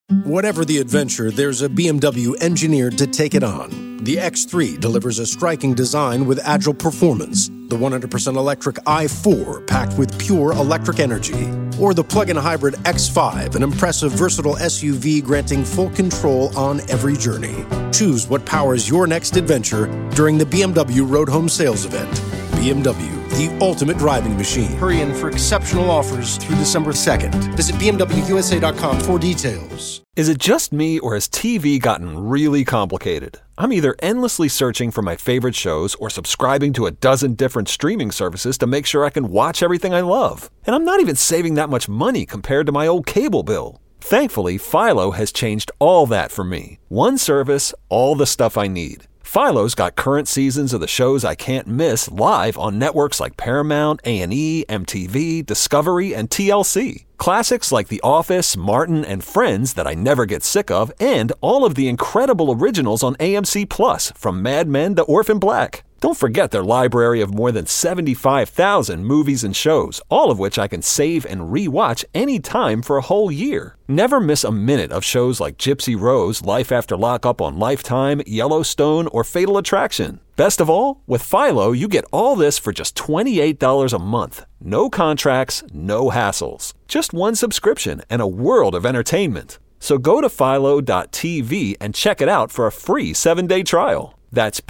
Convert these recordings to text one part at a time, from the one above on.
Whatever the adventure, there's a BMW engineered to take it on. The X3 delivers a striking design with agile performance. The 100% electric i4 packed with pure electric energy. Or the plug-in hybrid X5, an impressive versatile SUV granting full control on every journey. Choose what powers your next adventure during the BMW Road Home Sales Event. BMW, the ultimate driving machine. Hurry in for exceptional offers through December 2nd. Visit BMWUSA.com for details. Is it just me, or has TV gotten really complicated? I'm either endlessly searching for my favorite shows or subscribing to a dozen different streaming services to make sure I can watch everything I love. And I'm not even saving that much money compared to my old cable bill. Thankfully, Philo has changed all that for me. One service, all the stuff I need. Philo's got current seasons of the shows I can't miss live on networks like Paramount, A&E, MTV, Discovery, and TLC. Classics like The Office, Martin, and Friends that I never get sick of, and all of the incredible originals on AMC+, from Mad Men to Orphan Black. Don't forget their library of more than 75,000 movies and shows, all of which I can save and re-watch anytime for a whole year. Never miss a minute of shows like Gypsy Rose, Life After Lockup on Lifetime, Yellowstone, or Fatal Attraction. Best of all, with Philo, you get all this for just $28 a month. No contracts, no hassles. Just one subscription and a world of entertainment. So go to philo.tv and check it out for a free 7-day trial. That's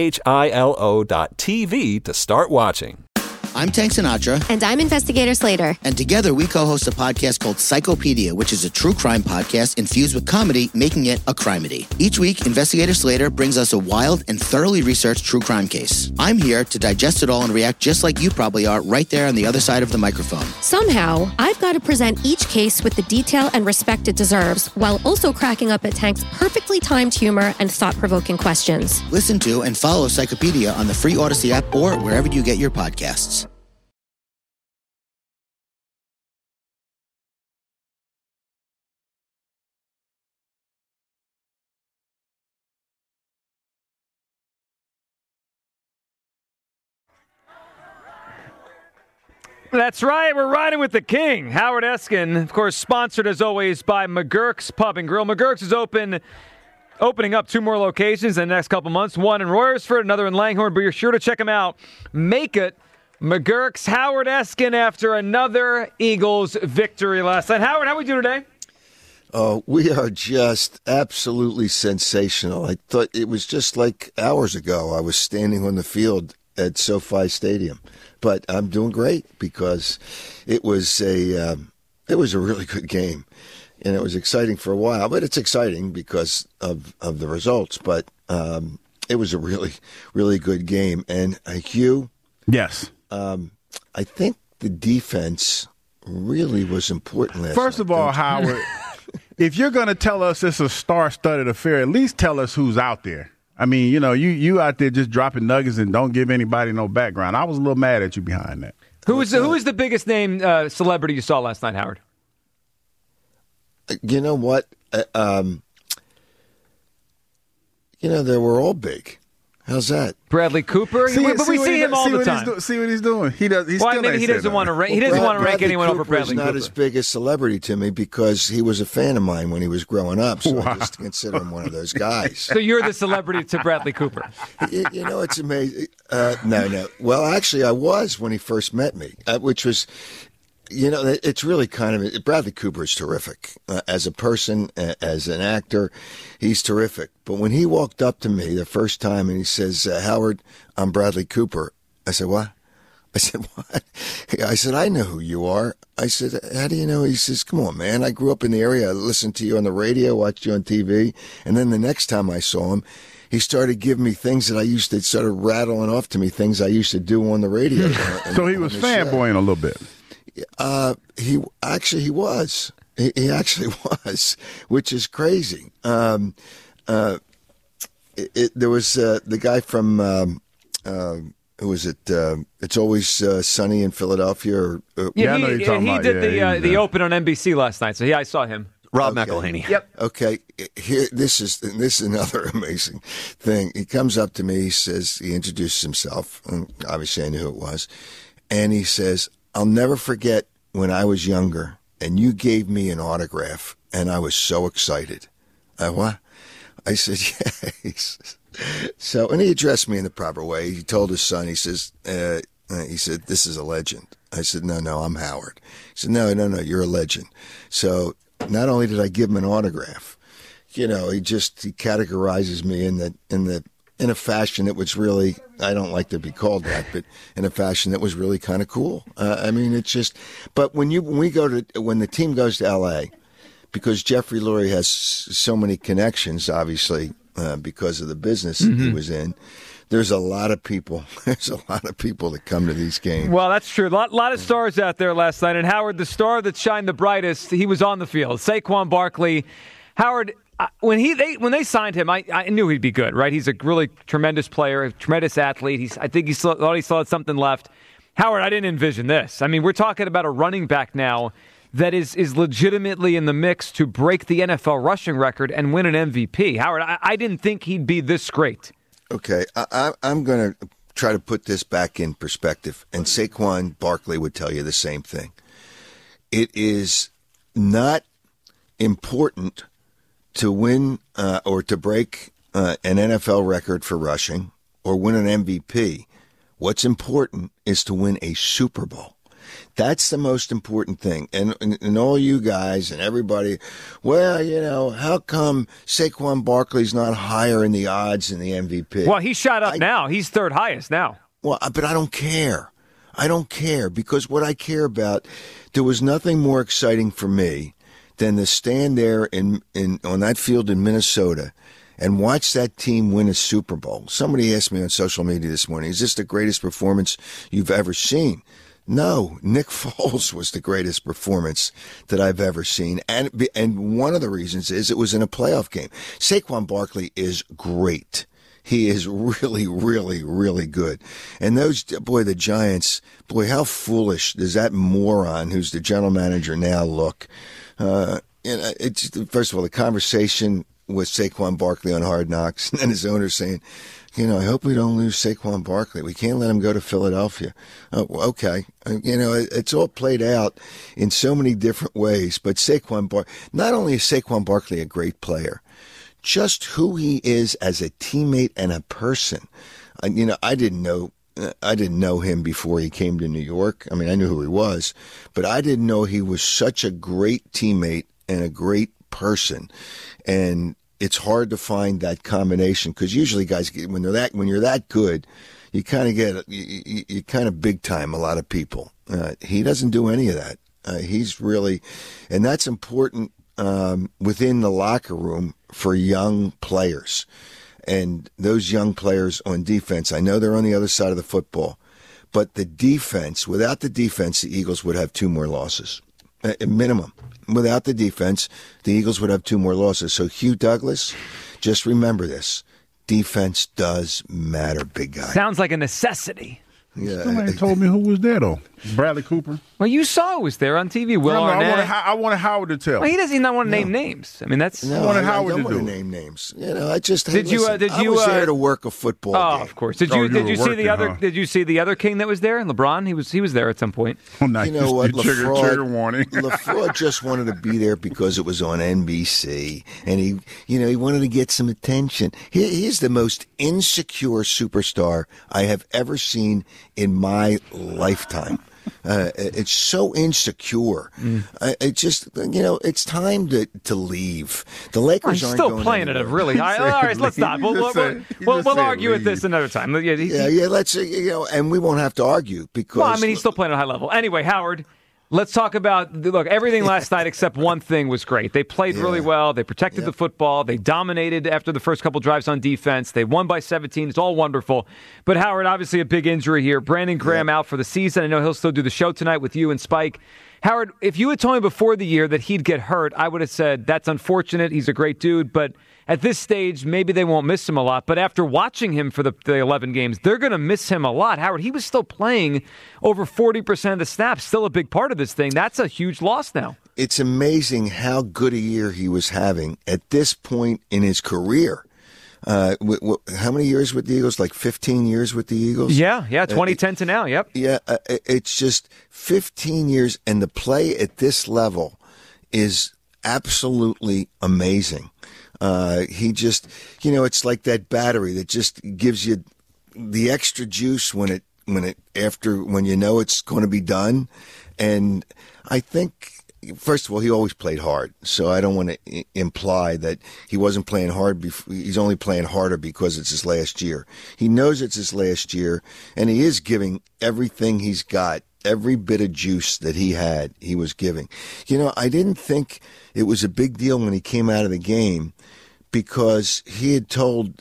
philo.tv to start watching. I'm Tank Sinatra. And I'm Investigator Slater. And together we co-host a podcast called Psychopedia, which is a true crime podcast infused with comedy, making it a crimedy. Each week, Investigator Slater brings us a wild and thoroughly researched true crime case. I'm here to digest it all and react just like you probably are right there on the other side of the microphone. Somehow, I've got to present each case with the detail and respect it deserves, while also cracking up at Tank's perfectly timed humor and thought-provoking questions. Listen to and follow Psychopedia on the free Odyssey app or wherever you get your podcasts. That's right. We're riding with the king, Howard Eskin. Of course, sponsored as always by McGurk's Pub and Grill. McGurk's is opening up 2 more locations in the next couple months. One in Royersford, another in Langhorne. But you're sure to check them out. Make it McGurk's. Howard Eskin after another Eagles victory last night. Howard, how we do today? Oh, we are just absolutely sensational. I thought it was just like hours ago. I was standing on the field at SoFi Stadium. But I'm doing great because it was a really good game, and it was exciting for a while. But it's exciting because of the results. But it was a really, really good game. And Hugh, yes, I think the defense really was important last First night. of all, Howard, if you're going to tell us it's a star-studded affair, at least tell us who's out there. I mean, you out there just dropping nuggets and don't give anybody no background. I was a little mad at you behind that. Who is the biggest name celebrity you saw last night, Howard? You know what? They were all big. How's that? Bradley Cooper. But we see him all the time. See what he's doing. He doesn't want to rank anyone over Bradley Cooper. Not his biggest celebrity to me because he was a fan of mine when he was growing up. So I just consider him one of those guys. So you're the celebrity to Bradley Cooper. It's amazing. No. Well, actually, I was when he first met me, which was. It's really kind of Bradley Cooper is terrific as a person, as an actor. He's terrific. But when he walked up to me the first time and he says, "Howard, I'm Bradley Cooper," I said, "What?" I said, "What?" I said, "I know who you are." I said, "How do you know?" He says, "Come on, man. I grew up in the area. I listened to you on the radio, watched you on TV, and then the next time I saw him." He started giving me things that I used to sort of rattling off to me, things I used to do on the radio. So he was fanboying a little bit. He was. He actually was, which is crazy. There was the guy from who was it? It's Always Sunny in Philadelphia. He did the Open on NBC last night. So I saw him. Rob McElhaney. Yep. Okay. Here, this is another amazing thing. He comes up to me. He introduces himself, and obviously I knew who it was, and he says, "I'll never forget when I was younger and you gave me an autograph, and I was so excited. What? I said, yes. So, and he addressed me in the proper way. He told his son, he said, this is a legend. I said, no, I'm Howard. He said, no, you're a legend. So not only did I give him an autograph, he categorizes me in a fashion that was really, I don't like to be called that, but in a fashion that was really kind of cool. It's just, but when the team goes to L.A., because Jeffrey Lurie has so many connections, obviously, because of the business that he was in, there's a lot of people. There's a lot of people that come to these games. Well, that's true. A lot of stars out there last night. And Howard, the star that shined the brightest, he was on the field. Saquon Barkley. Howard, when they signed him, I knew he'd be good, right? He's a really tremendous player, a tremendous athlete. I think he thought he still had something left. Howard, I didn't envision this. I mean, we're talking about a running back now that is legitimately in the mix to break the NFL rushing record and win an MVP. Howard, I didn't think he'd be this great. Okay, I'm going to try to put this back in perspective, and Saquon Barkley would tell you the same thing. It is not important to win or to break an NFL record for rushing or win an MVP. What's important is to win a Super Bowl. That's the most important thing. And all you guys and everybody, well, how come Saquon Barkley's not higher in the odds than the MVP? Well, he's shot up now. He's third highest now. Well, but I don't care. I don't care because what I care about, there was nothing more exciting for me than to stand there on that field in Minnesota and watch that team win a Super Bowl. Somebody asked me on social media this morning, is this the greatest performance you've ever seen? No, Nick Foles was the greatest performance that I've ever seen. And one of the reasons is it was in a playoff game. Saquon Barkley is great. He is really, really, really good. And the Giants, how foolish does that moron who's the general manager now look? It's first of all, the conversation with Saquon Barkley on Hard Knocks and his owner saying, I hope we don't lose Saquon Barkley. We can't let him go to Philadelphia. Oh, okay. It's all played out in so many different ways. But not only is Saquon Barkley a great player, just who he is as a teammate and a person. I didn't know him before he came to New York. I mean, I knew who he was, but I didn't know he was such a great teammate and a great person. And it's hard to find that combination because usually guys, when you're that good, you kind of big time a lot of people. He doesn't do any of that. He's really, and that's important within the locker room for young players. And those young players on defense, I know they're on the other side of the football, but without the defense, the Eagles would have 2 more losses, minimum. Without the defense, the Eagles would have 2 more losses. So Hugh Douglas, just remember this. Defense does matter, big guy. Sounds like a necessity. Yeah. Somebody told me who was there, though. Bradley Cooper. Well, you saw who was there on TV. Will Arnett. I wanted Howard to tell. Well, he doesn't want to name names. I mean, that's. No, I wanted I Howard don't to want do to it. name names. I just. I was there to work a football game. Of course. Did you were see the working, other? huh? Did you see the other king that was there? LeBron. He was there at some point. Oh, nice. You know what? Trigger warning. LaFraud just wanted to be there because it was on NBC, and he wanted to get some attention. He's the most insecure superstar I have ever seen in my lifetime. It's so insecure. It just, it's time to leave. The Lakers aren't still going playing at a anywhere. really high. All right, let's stop. We'll argue with this another time. Yeah. Let's, and we won't have to argue because. Well, I mean, he's still playing at a high level. Anyway, Howard. Let's talk about, everything last night except one thing was great. They played really well. They protected the football. They dominated after the first couple drives on defense. They won by 17. It's all wonderful. But Howard, obviously a big injury here. Brandon Graham out for the season. I know he'll still do the show tonight with you and Spike. Howard, if you had told me before the year that he'd get hurt, I would have said, that's unfortunate. He's a great dude. But at this stage, maybe they won't miss him a lot. But after watching him for the 11 games, they're going to miss him a lot. Howard, he was still playing over 40% of the snaps, still a big part of this thing. That's a huge loss now. It's amazing how good a year he was having at this point in his career. How many years with the Eagles? Like 15 years with the Eagles? Yeah, 2010 to now, yep. Yeah, it's just 15 years, and the play at this level is absolutely amazing. He just, it's like that battery that just gives you the extra juice when you know it's going to be done. And I think, first of all, he always played hard, so I don't want to imply that he wasn't playing hard. He's only playing harder because it's his last year. He knows it's his last year, and he is giving everything he's got. Every bit of juice that he had, he was giving. I didn't think it was a big deal when he came out of the game because he had told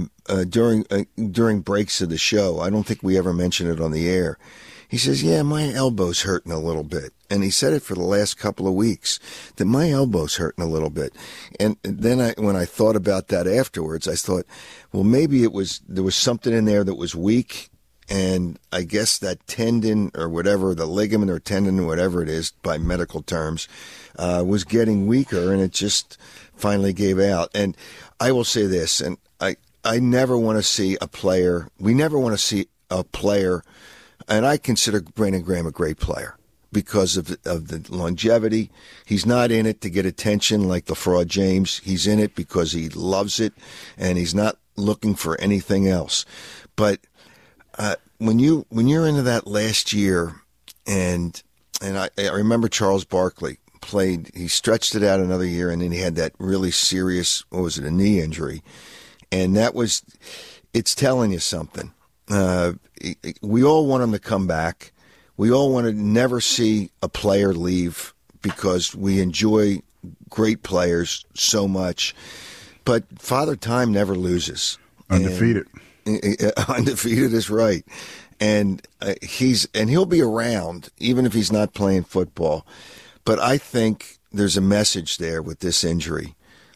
during breaks of the show, I don't think we ever mentioned it on the air, he says, yeah, my elbow's hurting a little bit. And he said it for the last couple of weeks, that my elbow's hurting a little bit. And then when I thought about that afterwards, I thought, well, maybe there was something in there that was weak. And I guess that tendon or whatever, the ligament or tendon, whatever it is by medical terms, was getting weaker, and it just finally gave out. And I will say this, and I never want to see a player, we never want to see a player, and I consider Brandon Graham a great player because of the longevity. He's not in it to get attention like the fraud James. He's in it because he loves it, and he's not looking for anything else. But when you're into that last year, and I remember Charles Barkley played, he stretched it out another year, and then he had that really serious, a knee injury, and it's telling you something. We all want him to come back. We all want to never see a player leave because we enjoy great players so much, but Father Time never loses. Undefeated. Undefeated is right, and he'll be around even if he's not playing football. But I think there's a message there with this injury.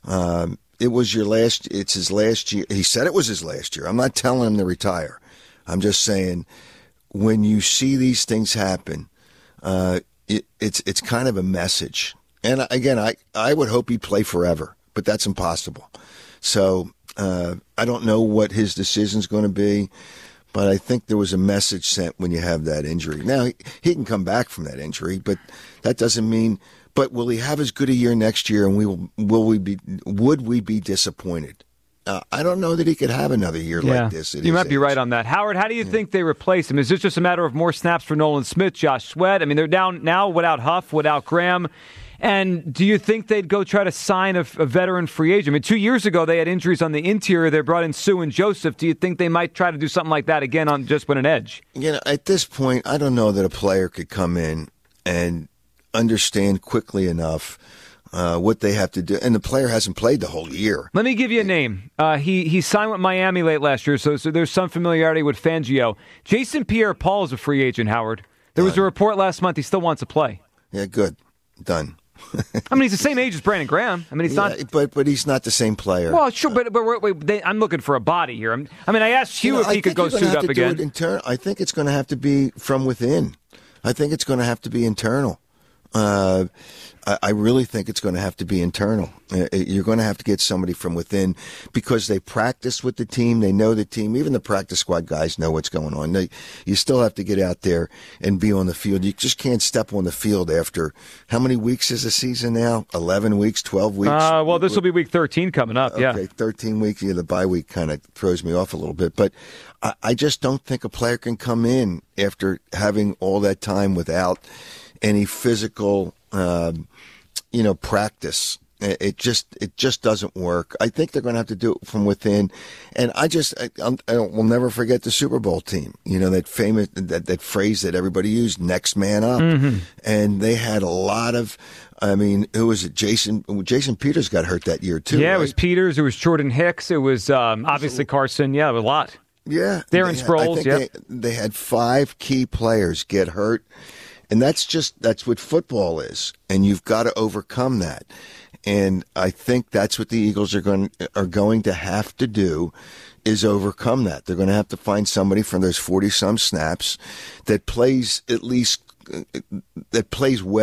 It's his last year. He said it was his last year. I'm not telling him to retire. I'm just saying when you see these things happen, it's kind of a message. And again, I would hope he'd play forever, but that's impossible. So I don't know what his decision's going to be, but I think there was a message sent when you have that injury. Now, he can come back from that injury, but that doesn't mean. But will he have as good a year next year, and would we be disappointed? I don't know that he could have another year like this. You might be right on that. Howard, how do you think they replace him? Is this just a matter of more snaps for Nolan Smith, Josh Sweat? I mean, they're down now without Huff, without Graham. And do you think they'd go try to sign a veteran free agent? I mean, 2 years ago, they had injuries on the interior. They brought in Sue and Joseph. Do you think they might try to do something like that again on just with an edge? At this point, I don't know that a player could come in and understand quickly enough what they have to do. And the player hasn't played the whole year. Let me give you a name. He signed with Miami late last year, so there's some familiarity with Fangio. Jason Pierre-Paul is a free agent, Howard. There was a report last month he still wants to play. Yeah, good. Done. I mean, he's the same age as Brandon Graham. I mean, he's not. But he's not the same player. Well, sure, but I'm looking for a body here. I asked Hugh if he could go suit up again. I think it's going to have to be from within. I think it's going to have to be internal. I really think it's going to have to be internal. You're going to have to get somebody from within because they practice with the team. They know the team. Even the practice squad guys know what's going on. You still have to get out there and be on the field. You just can't step on the field after how many weeks is the season now? 11 weeks, 12 weeks? Well, this will be week 13 coming up, yeah. Okay, 13 weeks. Yeah, the bye week kind of throws me off a little bit. But I just don't think a player can come in after having all that time without any physical practice. It just doesn't work. I think they're going to have to do it from within. And we'll never forget the Super Bowl team. That famous, that phrase that everybody used, next man up. Mm-hmm. And they had a lot of, who was it? Jason Peters got hurt that year too. Yeah, right? It was Peters. It was Jordan Hicks. It was obviously Carson. Yeah, a lot. Yeah. Darren Sproles. Yeah. They had 5 key players get hurt. And that's what football is, and you've got to overcome that. And I think that's what the Eagles are going to have to do, is overcome that. They're going to have to find somebody from those 40-some snaps that plays well.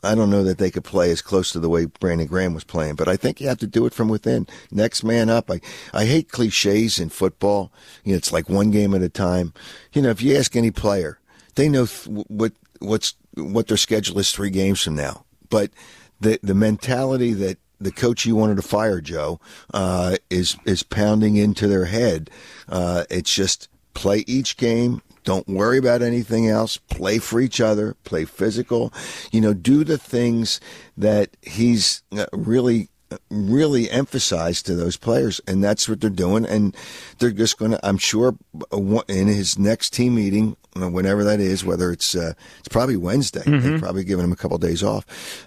I don't know that they could play as close to the way Brandon Graham was playing, but I think you have to do it from within. Next man up. I hate cliches in football. You know, it's like one game at a time. You know, if you ask any player, they know what their schedule is 3 games from now. But the mentality that the coach you wanted to fire, Joe, is pounding into their head. It's just play each game. Don't worry about anything else. Play for each other. Play physical. You know, do the things that he's really emphasized to those players, and that's what they're doing. And they're just going to, I'm sure, in his next team meeting, whenever that is, whether it's probably Wednesday, they've probably given him a couple of days off.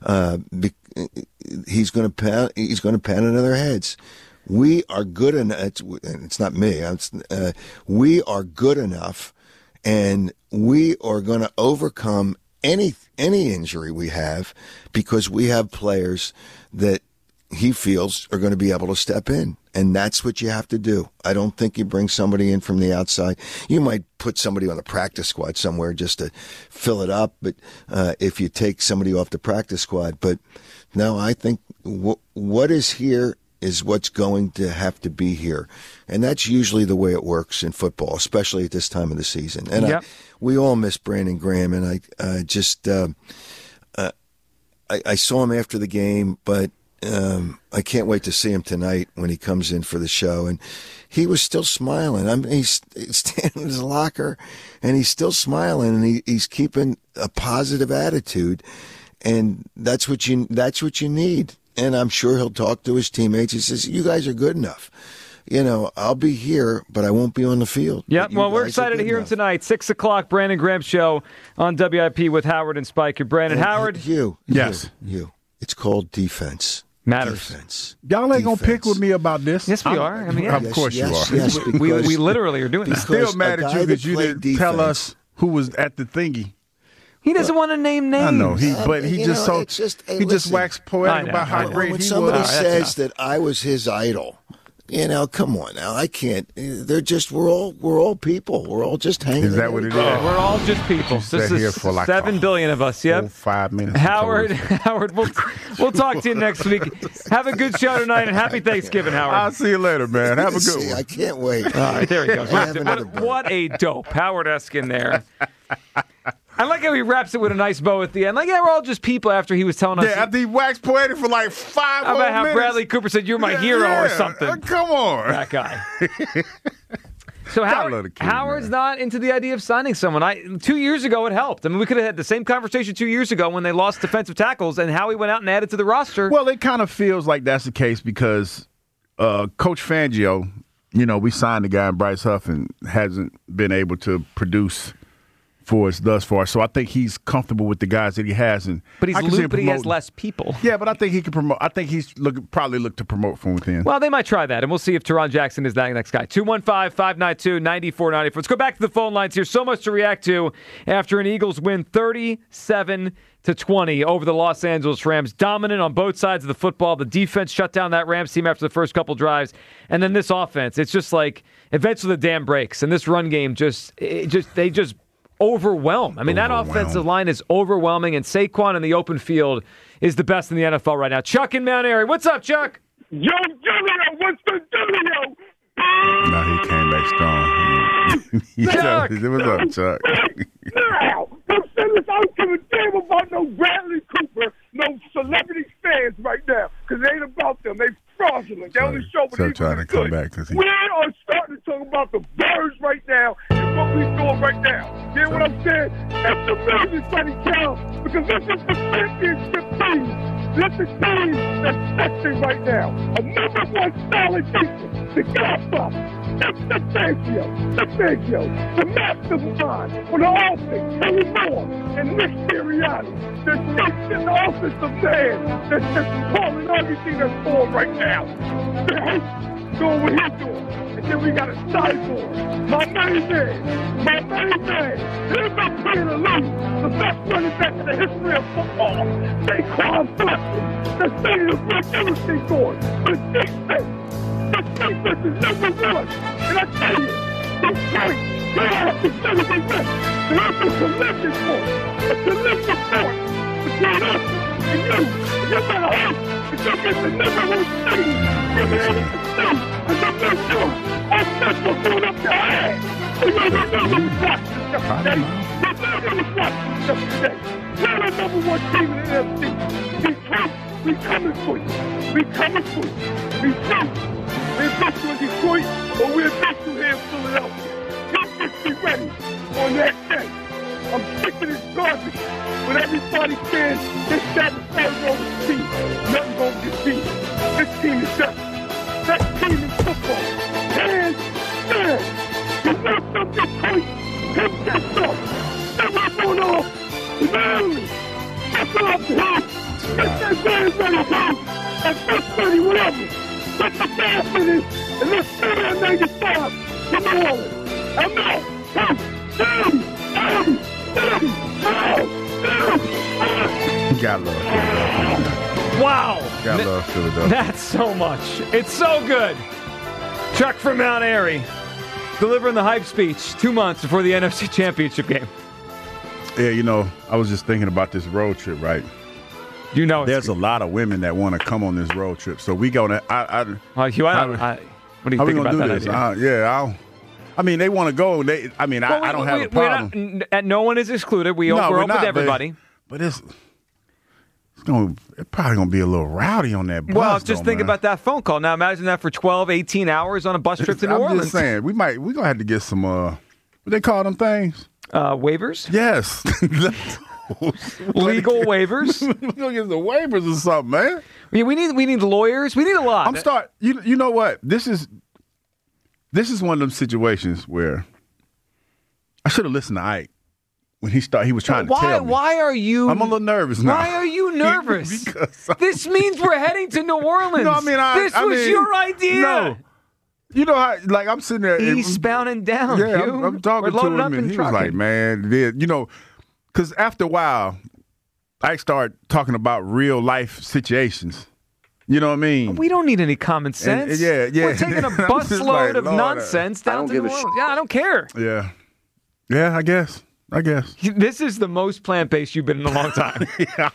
He's going to pound into their heads. We are good enough. It's not me. We are good enough. And we are going to overcome any injury we have because we have players that he feels are going to be able to step in. And that's what you have to do. I don't think you bring somebody in from the outside. You might put somebody on the practice squad somewhere just to fill it up. But if you take somebody off the practice squad, but no, I think what is here is what's going to have to be here. And that's usually the way it works in football, especially at this time of the season. And we all miss Brandon Graham, and I saw him after the game, but I can't wait to see him tonight when he comes in for the show. And he was still smiling. He's standing in his locker, and he's still smiling, and he's keeping a positive attitude. And that's what you need. And I'm sure he'll talk to his teammates. He says, you guys are good enough. You know, I'll be here, but I won't be on the field. Yep. Well, we're excited to hear him tonight. 6 o'clock, Brandon Graham Show on WIP with Howard and Spiker. Brandon, Howard. Yes. You. It's called defense. Matters. Defense. Y'all ain't going to pick with me about this. Yes, we are. I mean, Of course you are. Yes, we literally are doing I'm that. still mad at you because you didn't tell us who was at the thingy. He doesn't want to name names. I know, he just waxed poetic about how great when he somebody was. says that I was his idol, you know, come on now. I can't. They're just we're all people. We're all just hanging. Is that what it is? We're all just people. This here is for like 7 billion of us. Yep. 5 minutes. Howard, we'll talk to you next week. Have a good show tonight, and happy Thanksgiving, Howard. I'll see you later, man. Have a good one. I can't wait. All right, there he goes. What a dope. Howard Eskin there. I like how he wraps it with a nice bow at the end. Like, we're all just people after he was telling us. Yeah, after he waxed poetic for like 5 about more how minutes. Bradley Cooper said, you're my hero or something. Come on. That guy. So Howard's not into the idea of signing someone. 2 years ago, it helped. I mean, we could have had the same conversation 2 years ago when they lost defensive tackles and Howie went out and added to the roster. Well, it kind of feels like that's the case because Coach Fangio, you know, we signed the guy in Bryce Huff and hasn't been able to produce for us thus far. So I think he's comfortable with the guys that he has. But he's looped, but he has less people. Yeah, but I think he can promote. I think he's probably look to promote from within. Well, they might try that, and we'll see if Teron Jackson is that next guy. 215-592-9494. Let's go back to the phone lines here. So much to react to after an Eagles win 37-20 over the Los Angeles Rams. Dominant on both sides of the football. The defense shut down that Rams team after the first couple drives. And then this offense, it's just like eventually the dam breaks. And this run game they just overwhelm. I mean, that offensive line is overwhelming, and Saquon in the open field is the best in the NFL right now. Chuck in Mount Airy. What's up, Chuck? Yo, Julio, what's the dealio? No, he came back strong. Chuck! What's up, Chuck? Now, don't say this. I don't give a damn about no Bradley Cooper, no celebrity fans right now, because it ain't about them. They fraudulent. They only show what so trying to come back. We are starting to talk about the Birds right now and what we're doing right now. You hear what I'm saying? If the Birds is ready, count, because this is the championship team. This is the team that's sexy right now. A number one solid defense. The Godfather. That's the Fangio, the mastermind for the offense, Terry Moore and Nick Sirianni. They're fixing the offensive man that's just calling everything that's going right now. They're doing what he's doing. And then we got a cyborg. My main man. He's not playing the league. The best running back in the history of football. Saquon Barkley. The stadium break everything going. The defense. The defense is number one. And I tell you, it's great. They have to celebrate that. They have to select it for it. A select support between us And you better hope that you get the number one seed in the NFC. And I'm not sure I'm not going up your ass. You know the number one watching yesterday. The number was watching yesterday. You're the number one team in the NFC. Detroit, we coming for you. We coming for you. We do. We're just in Detroit, or we're just here in Philadelphia. Just be ready on that day. I'm sick of this garbage. When everybody says this, that, and third over the team, nothing gonna get beat. This team is just best team in football. Hands down. You want some Detroit? Pick that up. Step up on off. Maryland. Step up here. Get that man ready, guys. And that's ready, whatever. Put the gas in it, and let's go down 95 to New Orleans. I'm out. Got love Philadelphia. Wow. Got love Philadelphia. That's so much. It's so good. Chuck from Mount Airy delivering the hype speech 2 months before the NFC Championship game. Yeah, you know, I was just thinking about this road trip, right? You know, there's a lot of women that want to come on this road trip, so we gonna. What do you think about that idea? I mean, they want to go. I don't have a problem. No one is excluded. We're open to everybody. But it's probably gonna be a little rowdy on that bus. Well, just think about that phone call. Now imagine that for 12, 18 hours on a bus trip to New Orleans. I'm just saying, we're gonna have to get some what they call them things? Waivers? Yes. Legal waivers? We're gonna get the waivers or something, man. Yeah, we need lawyers. We need a lot. You know what? This is one of them situations where I should have listened to Ike when he was trying to tell me. Why are you? I'm a little nervous now. Why are you nervous? This means we're heading to New Orleans. No, this was your idea. No. You know how, like, I'm sitting there. He's spouting down. Yeah, I'm talking to him, and he was like, man, you know, because after a while, I started talking about real life situations. You know what I mean? We don't need any common sense. Yeah. We're taking a busload of nonsense down to New Orleans. Yeah, I don't care. Yeah, I guess. This is the most plant-based you've been in a long time.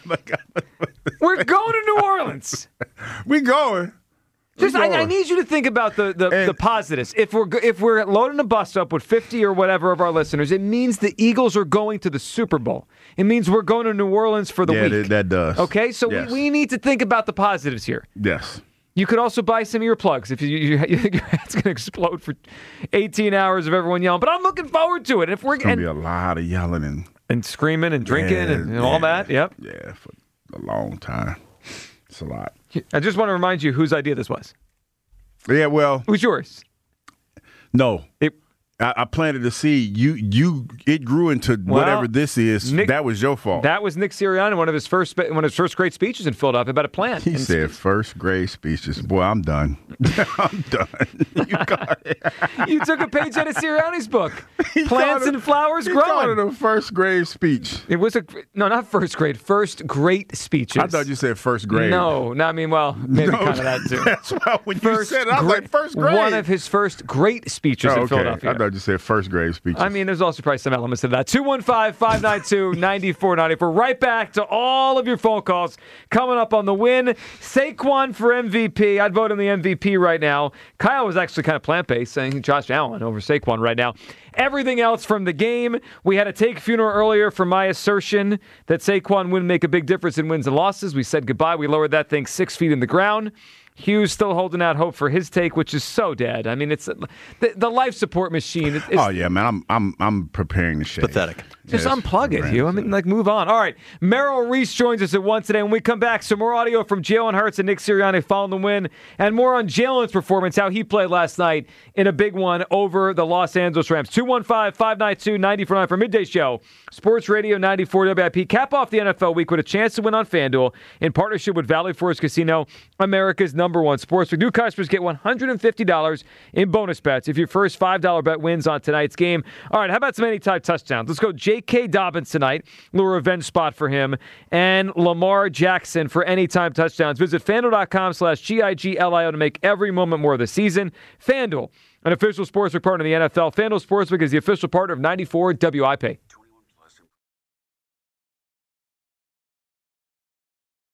We're going to New Orleans. We're going. I need you to think about the positives. If we're loading a bus up with 50 or whatever of our listeners, it means the Eagles are going to the Super Bowl. It means we're going to New Orleans for the week. Yeah, that does. Okay, so yes. we need to think about the positives here. Yes. You could also buy some earplugs if you think your head's going to explode for 18 hours of everyone yelling. But I'm looking forward to it. It's going to be a lot of yelling and screaming and drinking and all that. Yep. Yeah, for a long time. It's a lot. I just want to remind you whose idea this was. Yeah, well. It was yours. No. I planted the seed. It grew into whatever this is. That was your fault. That was Nick Sirianni, one of his first great speeches in Philadelphia about a plan. He said first grade speeches. Boy, I'm done. I'm done. You took a page out of Sirianni's book. Plants and flowers growing. He called it a first grade speech. It was not first grade. First great speeches. I thought you said first grade. No, I mean, well, maybe kind of that too. That's why when you said it, I was like first grade. One of his first great speeches in Philadelphia. I thought you said first grade speeches. I mean, there's also probably some elements of that. 215-592-9490. We're right back to all of your phone calls coming up on the win. Saquon for MVP. I'd vote him the MVP right now. Kyle was actually kind of plant-based, saying Josh Allen over Saquon right now. Everything else from the game. We had a take funeral earlier for my assertion that Saquon wouldn't make a big difference in wins and losses. We said goodbye. We lowered that thing 6 feet in the ground. Hughes still holding out hope for his take, which is so dead. I mean, it's the life support machine. Oh yeah, man, I'm preparing the shade. Pathetic. Just unplug it, Hugh. I mean, move on. All right, Merrill Reese joins us at 1 today. When we come back, some more audio from Jalen Hurts and Nick Sirianni following the win, and more on Jalen's performance, how he played last night in a big one over the Los Angeles Rams. 215-592-94.9 for Midday Show. Sports Radio 94 WIP. Cap off the NFL week with a chance to win on FanDuel in partnership with Valley Forge Casino, America's #1 sportsbook. New customers get $150 in bonus bets if your first $5 bet wins on tonight's game. All right, how about some anytime touchdowns? Let's go J.K. Dobbins tonight, little revenge spot for him, and Lamar Jackson for anytime touchdowns. Visit FanDuel.com/GIGLIO to make every moment more of the season. FanDuel, an official sportsbook partner of the NFL. FanDuel Sportsbook is the official partner of 94 WIP.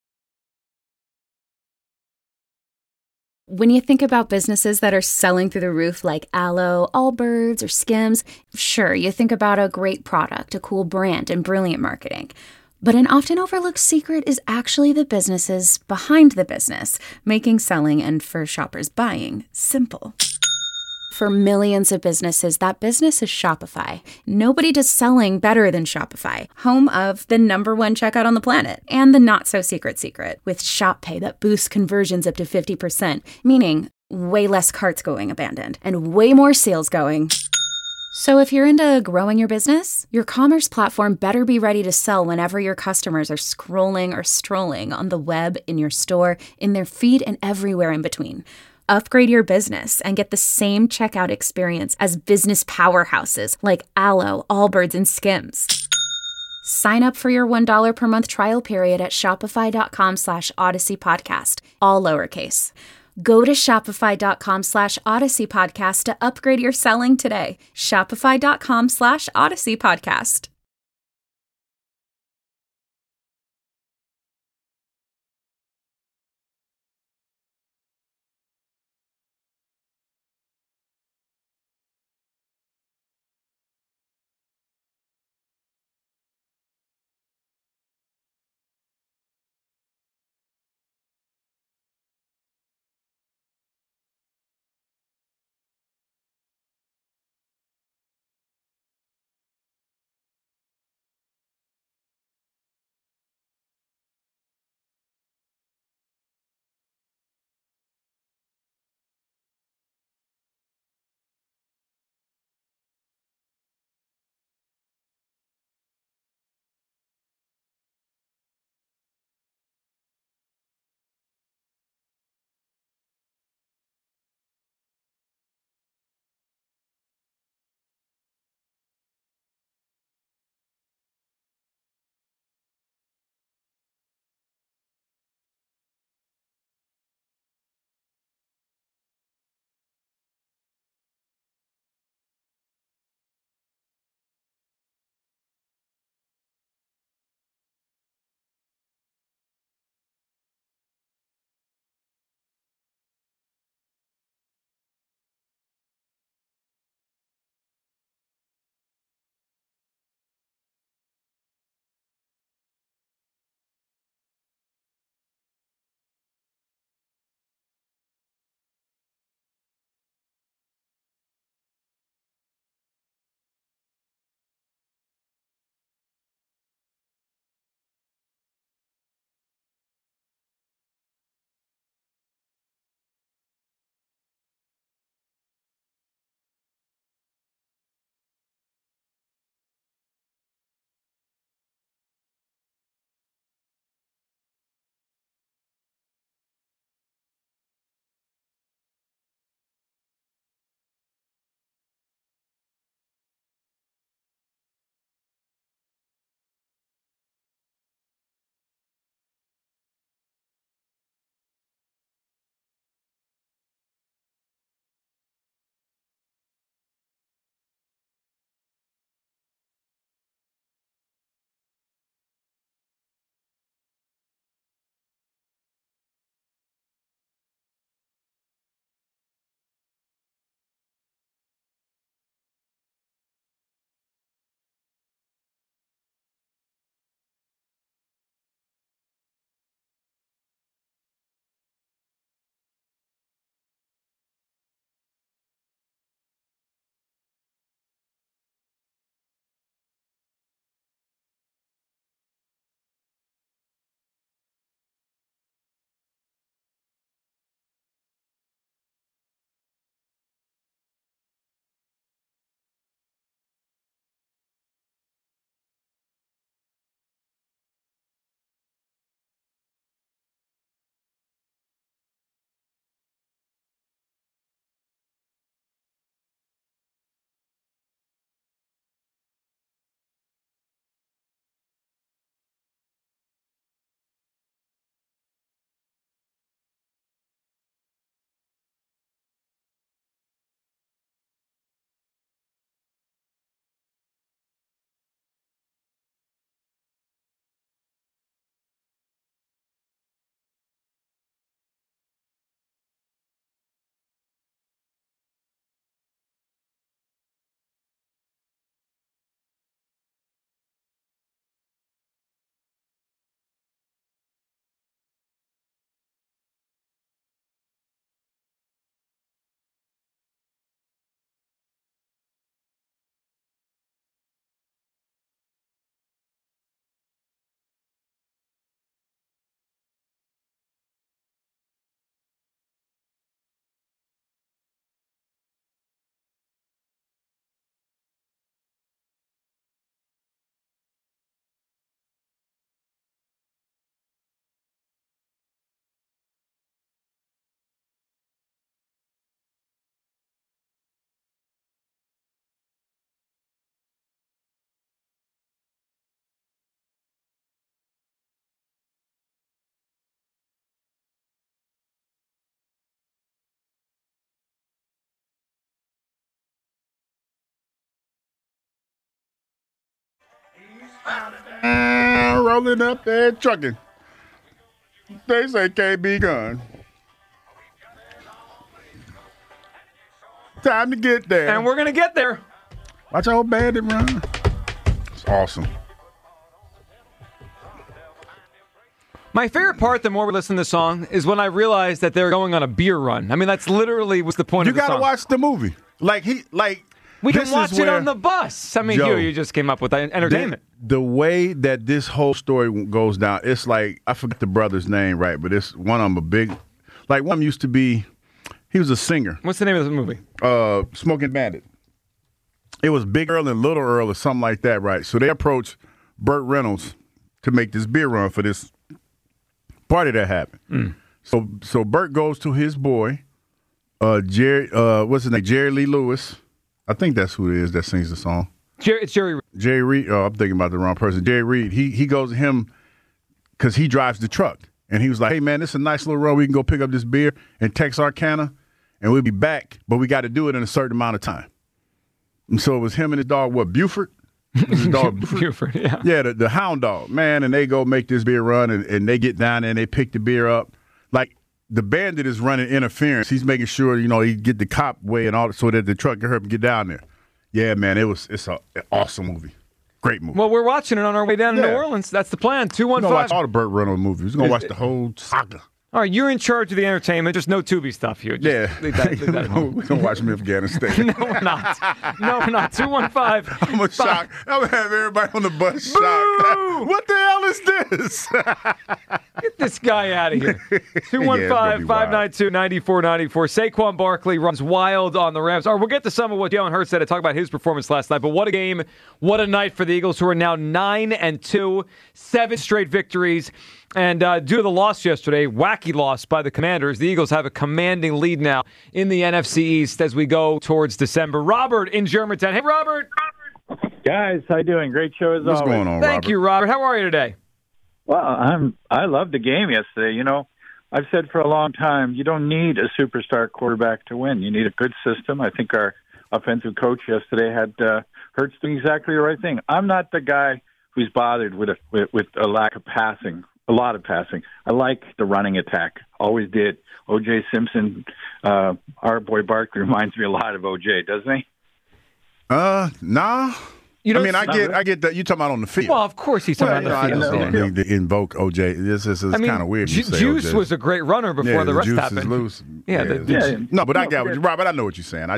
When you think about businesses that are selling through the roof like Aloe, Allbirds, or Skims, sure, you think about a great product, a cool brand, and brilliant marketing. But an often overlooked secret is actually the businesses behind the business, making selling and, for shoppers, buying simple. For millions of businesses, that business is Shopify. Nobody does selling better than Shopify, home of the #1 checkout on the planet, and the not-so-secret secret, with Shop Pay that boosts conversions up to 50%, meaning way less carts going abandoned, and way more sales going. So if you're into growing your business, your commerce platform better be ready to sell whenever your customers are scrolling or strolling on the web, in your store, in their feed, and everywhere in between. Upgrade your business and get the same checkout experience as business powerhouses like Aloe, Allbirds, and Skims. Sign up for your $1 per month trial period at shopify.com/Odyssey Podcast, all lowercase. Go to shopify.com/Odyssey Podcast to upgrade your selling today. Shopify.com/Odyssey Podcast. Rolling up there, trucking. They say KB gun. Time to get there. And we're going to get there. Watch how bad it run. It's awesome. My favorite part, the more we listen to the song, is when I realized that they're going on a beer run. I mean, that's literally what's the point of the song. You got to watch the movie. We can watch it on the bus. I mean, Joe, you just came up with entertainment. The way that this whole story goes down, it's like, I forget the brother's name, right? But it's one of them a big, like one of them used to be, he was a singer. What's the name of the movie? Smoking Bandit. It was Big Earl and Little Earl or something like that, right? So they approached Burt Reynolds to make this beer run for this party that happened. So Burt goes to his boy, Jerry, what's his name? Jerry Lee Lewis. I think that's who it is that sings the song. It's Jerry Reed. Jerry Reed. Oh, I'm thinking about the wrong person. Jerry Reed. He goes to him because he drives the truck. And he was like, hey, man, this is a nice little run. We can go pick up this beer in Texarkana, and we'll be back. But we got to do it in a certain amount of time. And so it was him and his dog, Buford? His dog, Buford, yeah. Yeah, the hound dog, man. And they go make this beer run, and they get down there, and they pick the beer up. Like, the bandit is running interference. He's making sure, he get the cop way and all so that the truck can hurry up and get down there. Yeah, man, it's an awesome movie. Great movie. Well, we're watching it on our way down to New Orleans. That's the plan. 215. We're going to watch all the Burt Reynolds movies. We're going to watch the whole saga. All right, you're in charge of the entertainment. Just no Tubi stuff here. Just leave that at home. We're going to watch Afghanistan. No, we're not. No, we're not. 215. I'm going to shock. I'm going to have everybody on the bus shocked. What the hell is this? Get this guy out of here. 215-592-9494. Saquon Barkley runs wild on the Rams. All right, we'll get to some of what Jalen Hurts said to talk about his performance last night. But what a game. What a night for the Eagles, who are now 9-2, 7 straight victories. And due to the loss yesterday, wacky loss by the Commanders, the Eagles have a commanding lead now in the NFC East as we go towards December. Robert in Germantown. Hey, Robert. Guys, how you doing? Great show as always. What's going on, Thank you, Robert. How are you today? Well, I loved the game yesterday. I've said for a long time, you don't need a superstar quarterback to win. You need a good system. I think our offensive coach yesterday had Hurts doing exactly the right thing. I'm not the guy who's bothered with a lack of passing. A lot of passing. I like the running attack. Always did. O.J. Simpson, our boy Barkley reminds me a lot of O.J., doesn't he? Nah. I get that. You talking about on the field? Well, of course he's talking about on the field. They invoke O.J. This is kind of weird. Juice was a great runner before the rest happened. Is loose. No, but I got what you, Robert. I know what you're saying.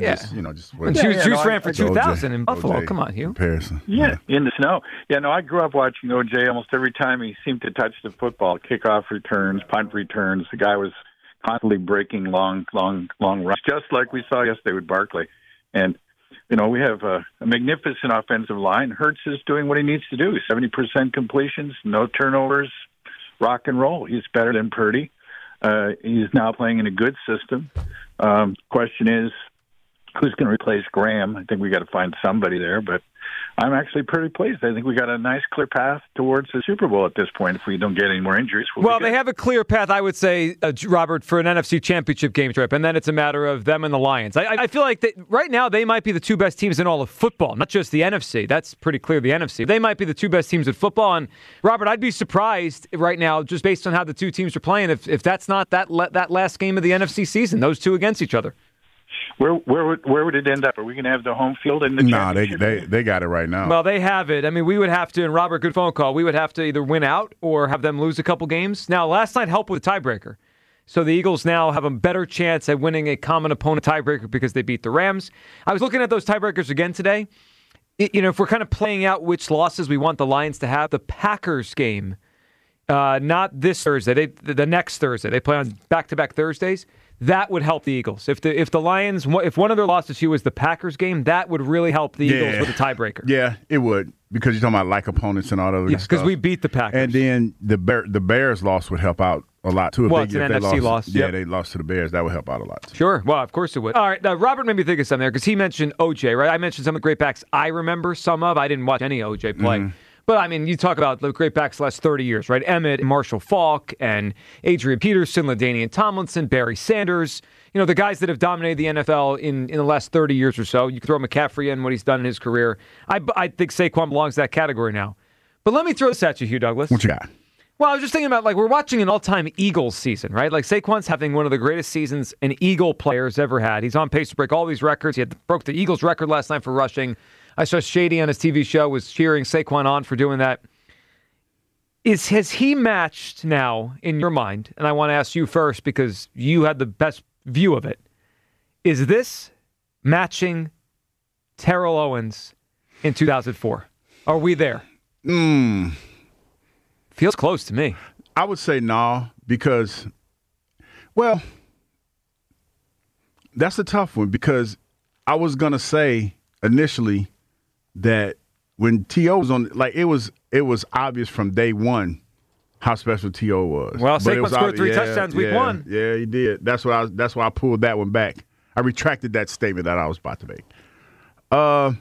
Juice ran for 2,000 in Buffalo. Come on, Hugh. Comparison. Yeah, in the snow. Yeah, no, I grew up watching O.J. almost every time he seemed to touch the football, kickoff returns, punt returns. The guy was constantly breaking long runs, just like we saw yesterday with Barkley. And we have a magnificent offensive line. Hurts is doing what he needs to do. 70% completions, no turnovers, rock and roll. He's better than Purdy. He's now playing in a good system. Question is, who's going to replace Graham? I think we got to find somebody there, but I'm actually pretty pleased. I think we got a nice, clear path towards the Super Bowl at this point. If we don't get any more injuries, well, they have a clear path, I would say, Robert, for an NFC Championship game trip, and then it's a matter of them and the Lions. I feel like right now they might be the two best teams in all of football, not just the NFC. That's pretty clear, the NFC. They might be the two best teams in football, and Robert, I'd be surprised right now, just based on how the two teams are playing, if that's not that last game of the NFC season, those two against each other. Where would it end up? Are we going to have the home field in the championship? They got it right now. Well, they have it. I mean, we would have to, and Robert, good phone call, we would have to either win out or have them lose a couple games. Now, last night helped with a tiebreaker. So the Eagles now have a better chance at winning a common opponent tiebreaker because they beat the Rams. I was looking at those tiebreakers again today. If we're kind of playing out which losses we want the Lions to have, the Packers game, not this Thursday, the next Thursday. They play on back-to-back Thursdays. That would help the Eagles. If the Lions, if one of their losses was the Packers game, that would really help the Eagles with a tiebreaker. Yeah, it would, because you're talking about like opponents and all that other stuff. Because we beat the Packers. And then the Bears loss would help out a lot too. It's an NFC loss. Yeah, they lost to the Bears. That would help out a lot too. Sure. Well, of course it would. All right, now Robert made me think of something there because he mentioned O.J., right? I mentioned some of the great backs I remember some of. I didn't watch any O.J. play. Mm-hmm. But, I mean, you talk about the great backs the last 30 years, right? Emmett, Marshall Faulk, and Adrian Peterson, LaDainian Tomlinson, Barry Sanders. The guys that have dominated the NFL in the last 30 years or so. You can throw McCaffrey in what he's done in his career. I think Saquon belongs to that category now. But let me throw this at you, Hugh Douglas. What you got? Well, I was just thinking about, we're watching an all-time Eagles season, right? Saquon's having one of the greatest seasons an Eagle player's ever had. He's on pace to break all these records. He broke the Eagles record last night for rushing. I saw Shady on his TV show was cheering Saquon on for doing that. Has he matched now, in your mind, and I want to ask you first because you had the best view of it, is this matching Terrell Owens in 2004? Are we there? Feels close to me. I would say no, because, well, that's a tough one because I was going to say initially that when T.O. was on, it was obvious from day one how special T.O. was. Well, Saquon scored 3 touchdowns week 1. Yeah, he did. That's why I pulled that one back. I retracted that statement that I was about to make.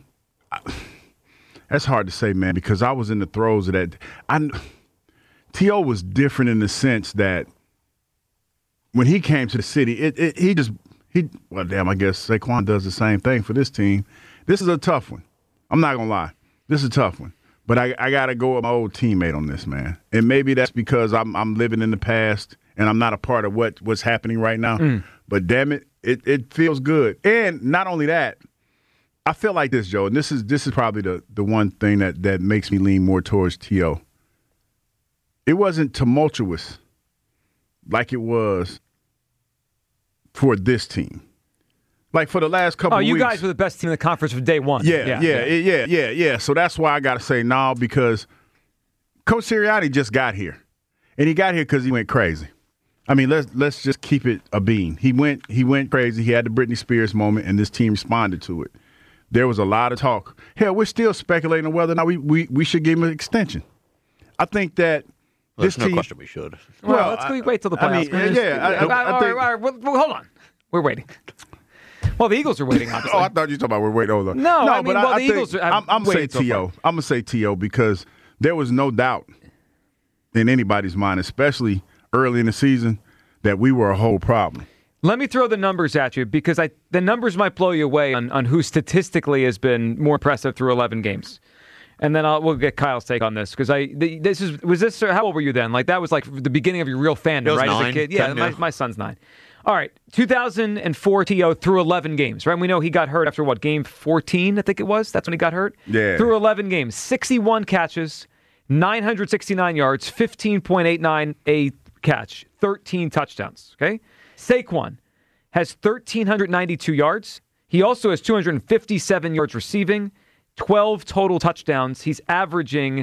That's hard to say, man, because I was in the throes of that. T.O. was different in the sense that when he came to the city, I guess Saquon does the same thing for this team. This is a tough one. I'm not going to lie. This is a tough one. But I got to go with my old teammate on this, man. And maybe that's because I'm living in the past and I'm not a part of what's happening right now. But damn it, it feels good. And not only that, I feel like this, Joe, and this is probably the one thing that makes me lean more towards T.O. It wasn't tumultuous like it was for this team. For the last couple of weeks. Oh, you guys were the best team in the conference from day one. Yeah. So that's why I got to say no, because Coach Sirianni just got here. And he got here because he went crazy. I mean, let's just keep it a bean. He went crazy. He had the Britney Spears moment, and this team responded to it. There was a lot of talk. Hell, we're still speculating on whether or not we should give him an extension. I think that there's no question we should. Well, let's wait till the playoffs. I think, well, hold on. We're waiting. Well, the Eagles are waiting, obviously. I thought you were talking about we're waiting. Hold on. No, but the Eagles are. I'm going to say T.O. I'm going to say T.O. because there was no doubt in anybody's mind, especially early in the season, that we were a whole problem. Let me throw the numbers at you because the numbers might blow you away on who statistically has been more impressive through 11 games. And then we'll get Kyle's take on this because how old were you then? That was the beginning of your real fandom, right? 9, as a kid. 10, Yeah, my son's 9. All right, 2004 T.O. through 11 games, right? We know he got hurt after game 14, I think it was. That's when he got hurt. Yeah. Through 11 games, 61 catches, 969 yards, 15.89 a catch, 13 touchdowns, okay? Saquon has 1,392 yards. He also has 257 yards receiving, 12 total touchdowns. He's averaging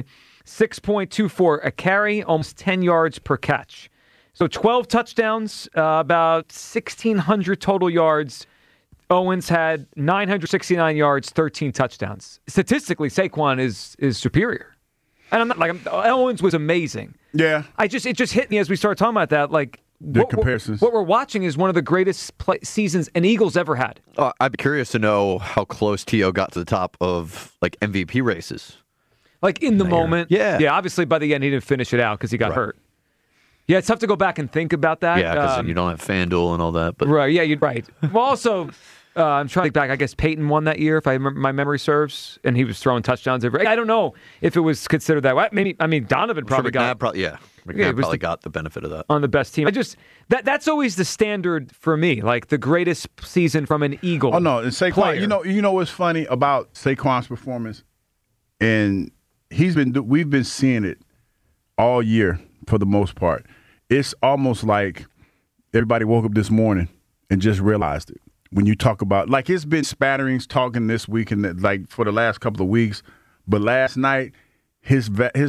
6.24 a carry, almost 10 yards per catch. So 12 touchdowns, about 1,600 total yards. Owens had 969 yards, 13 touchdowns. Statistically, Saquon is superior. And I'm not Owens was amazing. Yeah. It just hit me as we started talking about that. The comparisons. What we're watching is one of the greatest seasons an Eagles ever had. I'd be curious to know how close T.O. got to the top of MVP races. In the moment. Yeah. Yeah, obviously by the end he didn't finish it out because he got hurt. Yeah, it's tough to go back and think about that. Yeah, because you don't have FanDuel and all that. But right, yeah, you're right. Well, also, I'm trying to think back. I guess Peyton won that year, if my memory serves, and he was throwing touchdowns every. I don't know if it was considered that way. Maybe Donovan probably got. McNabb probably got the benefit of that on the best team. That's always the standard for me, the greatest season from an Eagle. Oh no, and Saquon. Player. You know what's funny about Saquon's performance, and we've been seeing it all year for the most part. It's almost like everybody woke up this morning and just realized it. When you talk about, it's been spatterings talking this week and for the last couple of weeks, but last night his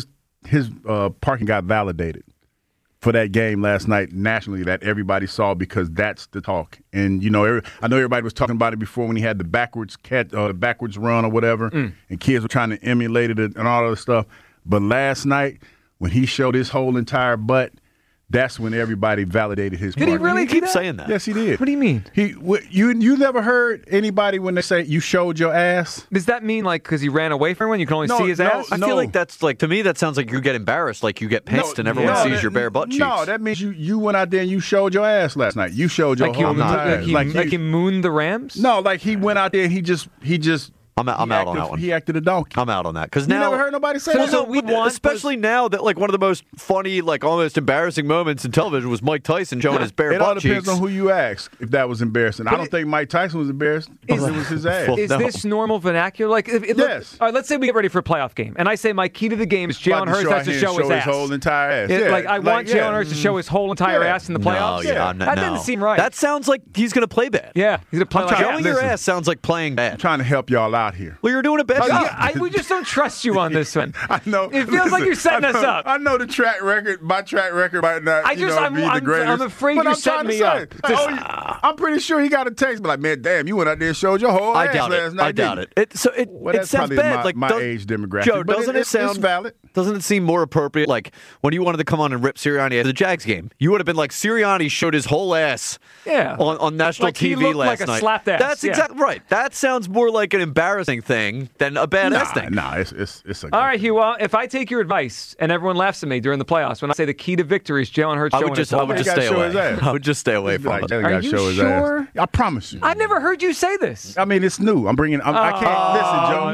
parking got validated for that game last night nationally that everybody saw because that's the talk. And I know everybody was talking about it before when he had the backwards run or whatever, and kids were trying to emulate it and all of stuff. But last night when he showed his whole entire butt. That's when everybody validated his part. Did he really keep saying that? Yes, he did. What do you mean? You never heard anybody when they say you showed your ass? Does that mean because he ran away from everyone, you can only see his ass? I feel like that's to me that sounds like you get embarrassed, you get pissed and everyone sees your bare butt cheeks. No, that means you went out there and you showed your ass last night. You showed your whole entire ass. Like he mooned the Rams? No, he went out there and he just I'm out on that one. He acted a donkey. I'm out on that because You now never heard nobody say that. especially now that like one of the most funny, like almost embarrassing moments in television was Mike Tyson showing his bare It all butt depends cheeks. on who you ask if that was embarrassing. I don't think Mike Tyson was embarrassed because it was his ass. Well, Is no. this normal vernacular? Like, Yes. All right, let's say we get ready for a playoff game, and I say my key to the game is Jalen Hurts has to show his ass. whole entire ass. Yeah, Yeah, like I want Jalen Hurts to show his whole entire Yeah. ass in the playoffs. That doesn't seem right. That sounds like he's going to play bad. Yeah, he's gonna play like Showing your listen. ass sounds like playing bad. I'm trying to help y'all out here. Well, you're doing a bad job. we just don't trust you on this one. I know. It feels like you're setting I know, us up. I know the track record. My track record might not be the greatest. I'm afraid but you're I'm trying setting to me say, up. I'm pretty sure he got a text, but like, man, damn, you went out there and showed your whole I ass doubt last it. night. I doubt didn't it. you? It Well, that's sounds probably bad. my age demographic. Joe, but doesn't it sound it's valid? Doesn't it seem more appropriate? Like when you wanted to come on and rip Sirianni at the Jags game, you would have been like, Sirianni showed his whole ass on national Like he TV looked last like a night. slapped ass, That's yeah. exactly right. That sounds more like an embarrassing thing than a badass thing. Nah, it's a All right, Hugh. Well, if I take your advice and everyone laughs at me during the playoffs when I say the key to victory is Jalen Hurts I showing would his just whole ass. stay show away. his ass. I would just stay away from Like, it. that Are guy you show his sure? ass. I promise you. I've never heard you say this. I mean, it's new. I can't listen, Joe.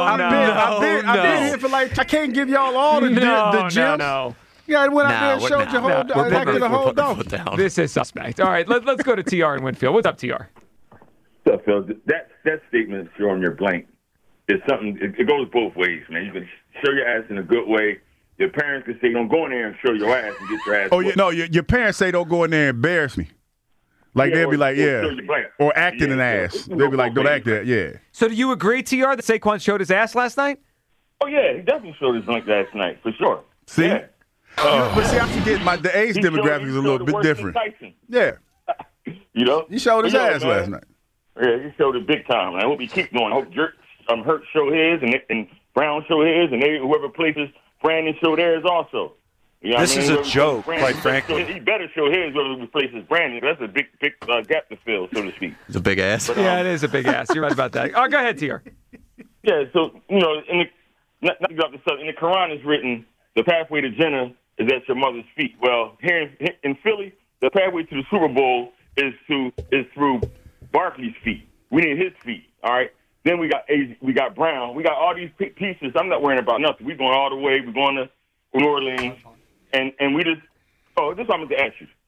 I've been here for like I can't give y'all all the gems. No. Yeah, I went out there and showed your whole We're acted the whole putting our donkey. foot down. This is suspect. All right, let's go to TR in Winfield. What's up, TR? So, Phil, that statement showing your blank is something. It goes both ways, man. You can show your ass in a good way. Your parents can say, "Don't go in there and show your ass and get your ass." Oh, your parents say don't go in there and embarrass me. Like they'll be like, show your blank. or acting an ass. They'll be like, don't act that, yeah. So do you agree, TR, that Saquon showed his ass last night? Oh yeah, he definitely showed his blank last night for sure. See, Yeah. but see, I forget the age He demographic showed- is he a little showed bit worse than different. Tyson. Yeah, You know, he showed his ass man. last night. Yeah, he showed it big time. And I hope he keep going. I hope Hurt show his and Brown show his, and whoever places Brandon show theirs also. You know This what I is mean? a Whoever joke, places quite frankly. He better show his whoever replaces Brandon. That's a big gap to fill, so to speak. It's a big ass. But, Yeah, it is a big ass. You're right about that. Oh, go ahead, TR. Yeah, so, not to drop this up, in the Quran is written, the pathway to Jannah is at your mother's feet. Well, here in Philly, the pathway to the Super Bowl is through Barkley's feet. We need his feet, all right? Then we got Brown. We got all these pieces. I'm not worrying about nothing. We're going all the way. We're going to New Orleans. And we just – this is what I'm going to ask you.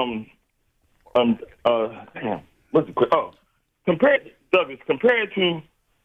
What's the quick? Oh, compared to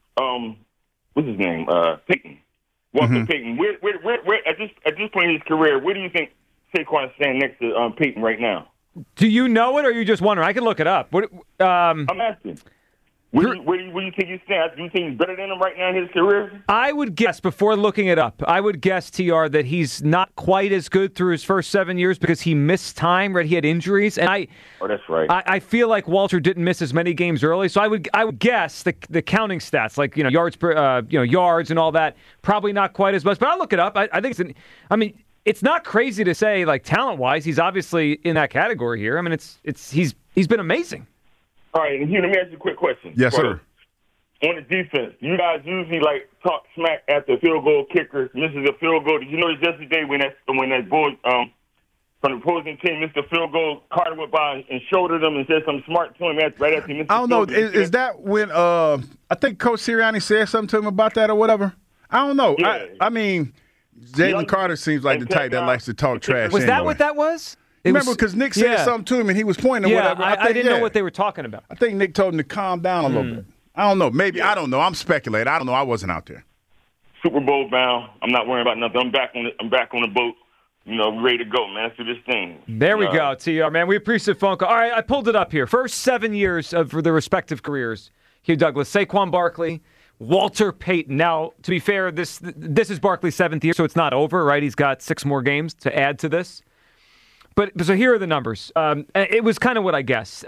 what's his name? Peyton. Walter Payton. Where at this point in his career, where do you think Saquon is standing next to Peyton right now? Do you know it, or are you just wondering? I can look it up. I'm asking. Where do you think he stands? Do you think he's better than him right now in his career? I would guess, before looking it up, I would guess, TR, that he's not quite as good through his first 7 years because he missed time, right? He had injuries. And Oh, that's right. I feel like Walter didn't miss as many games early, so I would guess the counting stats, like yards per yards and all that, probably not quite as much. But I'll look it up. I think it's not crazy to say, like, talent-wise, he's obviously in that category here. I mean, he's been amazing. All right, and here, let me ask you a quick question. Yes, sir. On the defense, you guys usually talk smack at the field goal kicker misses a field goal. Did you notice yesterday when that boy from the opposing team missed a field goal, Carter went by and shouldered him and said something smart to him right after he missed I don't the know. field goal? Is that when I think Coach Sirianni said something to him about that or whatever? I don't know. Yeah. I mean, Jalen Carter seems like the type that likes to talk trash. Was that anyway. what that was? Remember, because Nick said something to him and he was pointing or whatever. I didn't know what they were talking about. I think Nick told him to calm down a little bit. I don't know. Maybe. I don't know. I'm speculating. I don't know. I wasn't out there. Super Bowl bound. I'm not worrying about nothing. I'm back on the boat. Ready to go, man. Let's do this thing. There we go, TR, man. We appreciate the phone call. All right, I pulled it up here. First 7 years of the respective careers. Hugh Douglas, Saquon Barkley, Walter Payton. Now, to be fair, this is Barkley's 7th year, so it's not over, right? He's got 6 more games to add to this. But so here are the numbers. It was kind of what I guessed.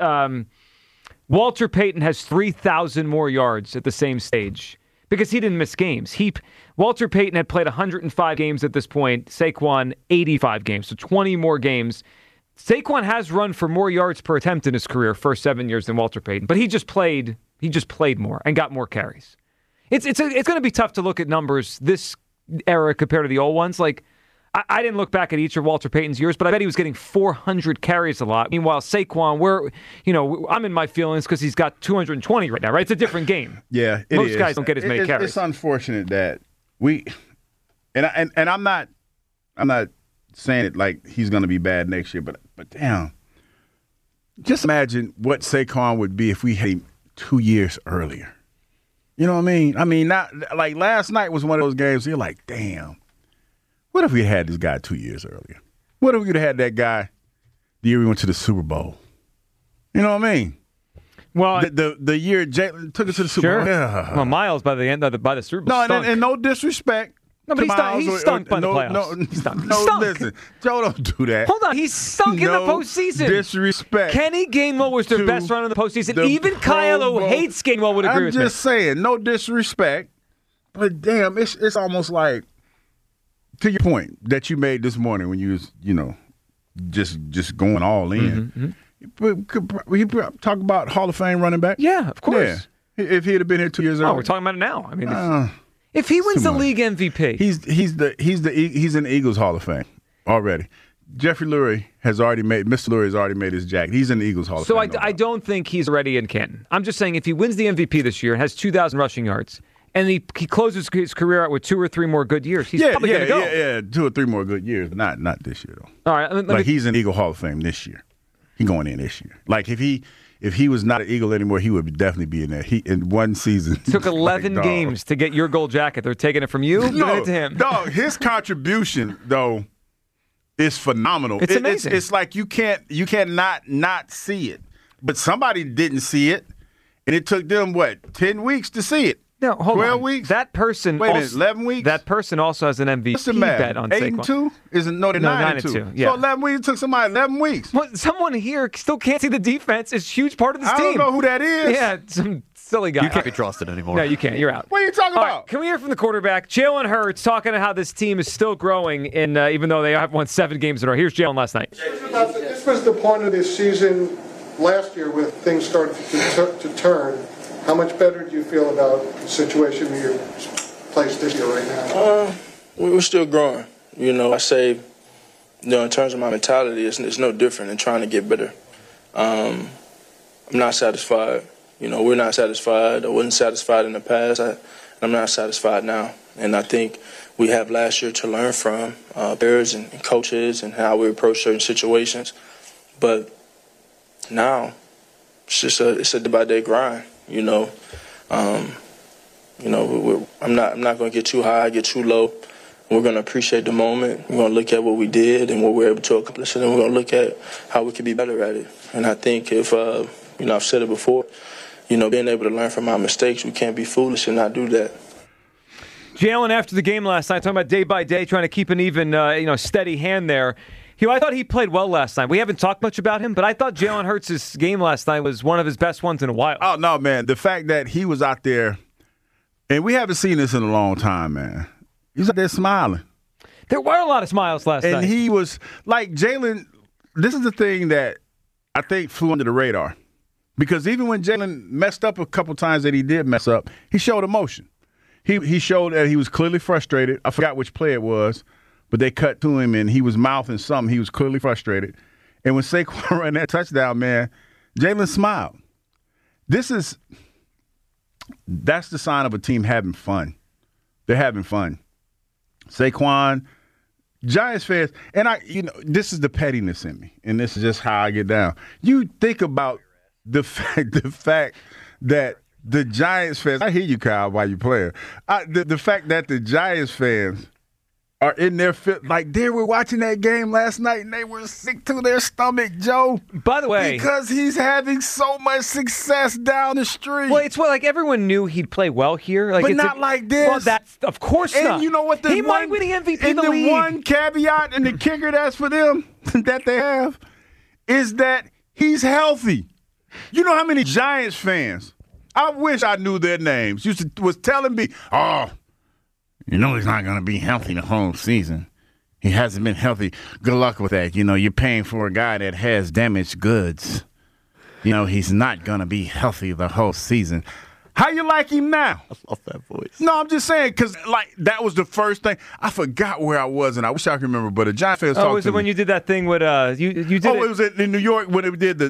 Walter Payton has 3,000 more yards at the same stage because he didn't miss games. Walter Payton had played 105 games at this point. Saquon, 85 games, so 20 more games. Saquon has run for more yards per attempt in his career, first 7 years, than Walter Payton, but he just played more and got more carries. It's going to be tough to look at numbers this era compared to the old ones. Like, I didn't look back at each of Walter Payton's years, but I bet he was getting 400 carries a lot. Meanwhile, Saquon, I'm in my feelings because he's got 220 right now, right? It's a different game. Yeah, Most guys don't get as many carries. It's unfortunate that and I'm not saying it like he's going to be bad next year, but damn, just imagine what Saquon would be if we had him 2 years earlier. You know what I mean? I mean, not like last night was one of those games. You're like, damn, what if we had this guy 2 years earlier? What if we could have had that guy the year we went to the Super Bowl? You know what I mean? Well, the year Jalen took us to the Super Bowl. Yeah. Well, Miles by the end of by the Super Bowl. No, and no disrespect. No, but he stunk by the playoffs. He stunk. Listen, Joe, don't do that. Hold on, he stunk in the postseason. Disrespect. Kenny Gainwell was their best runner in the postseason. Even Kyle, who hates Gainwell, would agree with me. I'm just saying, no disrespect, but damn, it's almost like, to your point that you made this morning when you was, just going all in. We talk about Hall of Fame running back. Yeah, of course. Yeah. If he'd have been here 2 years earlier. We're talking about it now. I mean, if he wins the league MVP, he's in the Eagles Hall of Fame already. Jeffrey Lurie has already made his jacket. He's in the Eagles Hall of Fame. So I don't think he's ready in Canton. I'm just saying if he wins the MVP this year and has 2,000 rushing yards, and he closes his career out with 2 or 3 more good years, he's probably going to go. Yeah, 2 or 3 more good years, but not this year though. All right, he's in Eagle Hall of Fame this year. He's going in this year. Like if he was not an Eagle anymore, he would definitely be in there. He in one season took 11 games to get your gold jacket. They're taking it from you, giving it to him. Dog, his contribution though is phenomenal. It's amazing. It's like you cannot not see it. But somebody didn't see it, and it took them 10 weeks to see it. No, hold 12 on. weeks. That person. Wait a minute, 11 weeks. That person also has an MVP bet on Saquon. 8-2 isn't no, they're 9-2. Yeah. So 11 weeks. It took somebody 11 weeks. Well, someone here still can't see the defense. It's a huge part of this team. I don't know who that is. Yeah, some silly guy. You can't be trusted anymore. No, you can't. You're out. What are you talking about? Right, can we hear from the quarterback, Jalen Hurts, talking about how this team is still growing, even though they have won 7 games in a row. Here's Jalen last night. This was the point of this season last year when things started to turn. How much better do you feel about the situation you're placed this year right now? We're still growing. I say, in terms of my mentality, it's no different in trying to get better. I'm not satisfied. We're not satisfied. I wasn't satisfied in the past. I'm not satisfied now. And I think we have last year to learn from players and coaches and how we approach certain situations. But now it's a day-by-day grind. I'm not going to get too high, get too low. We're going to appreciate the moment. We're going to look at what we did and what we were able to accomplish, and then we're going to look at how we can be better at it. And I think if, I've said it before, being able to learn from our mistakes, we can't be foolish and not do that. Jalen, after the game last night, talking about day by day, trying to keep an even, steady hand there. I thought he played well last night. We haven't talked much about him, but I thought Jalen Hurts' game last night was one of his best ones in a while. Oh, no, man. The fact that he was out there, and we haven't seen this in a long time, man. He's out there smiling. There were a lot of smiles last night. And he was, like, Jalen, this is the thing that I think flew under the radar. Because even when Jalen messed up a couple times that he did mess up, he showed emotion. He showed that he was clearly frustrated. I forgot which play it was. But they cut to him, and he was mouthing something. He was clearly frustrated. And when Saquon ran that touchdown, man, Jalen smiled. That's the sign of a team having fun. They're having fun. Saquon, Giants fans, and this is the pettiness in me, and this is just how I get down. You think about the fact that the Giants fans, I hear you, Kyle, while you playing. The fact that the Giants fans are in their like they were watching that game last night and they were sick to their stomach, Joe. By the way, because he's having so much success down the street. Well, it's like everyone knew he'd play well here, but not like this. Well, that's of course and not. And you know what? He might win the MVP of the league. The one caveat and the kicker that's for them that they have is that he's healthy. You know how many Giants fans? I wish I knew their names. Was telling me, he's not going to be healthy the whole season. He hasn't been healthy. Good luck with that. You're paying for a guy that has damaged goods. He's not going to be healthy the whole season. How you like him now? I love that voice. No, I'm just saying, because, that was the first thing. I forgot where I was, and I wish I could remember, but a Giant fan was talking to me. Oh, was it when you did that thing with, you did it was in New York when it did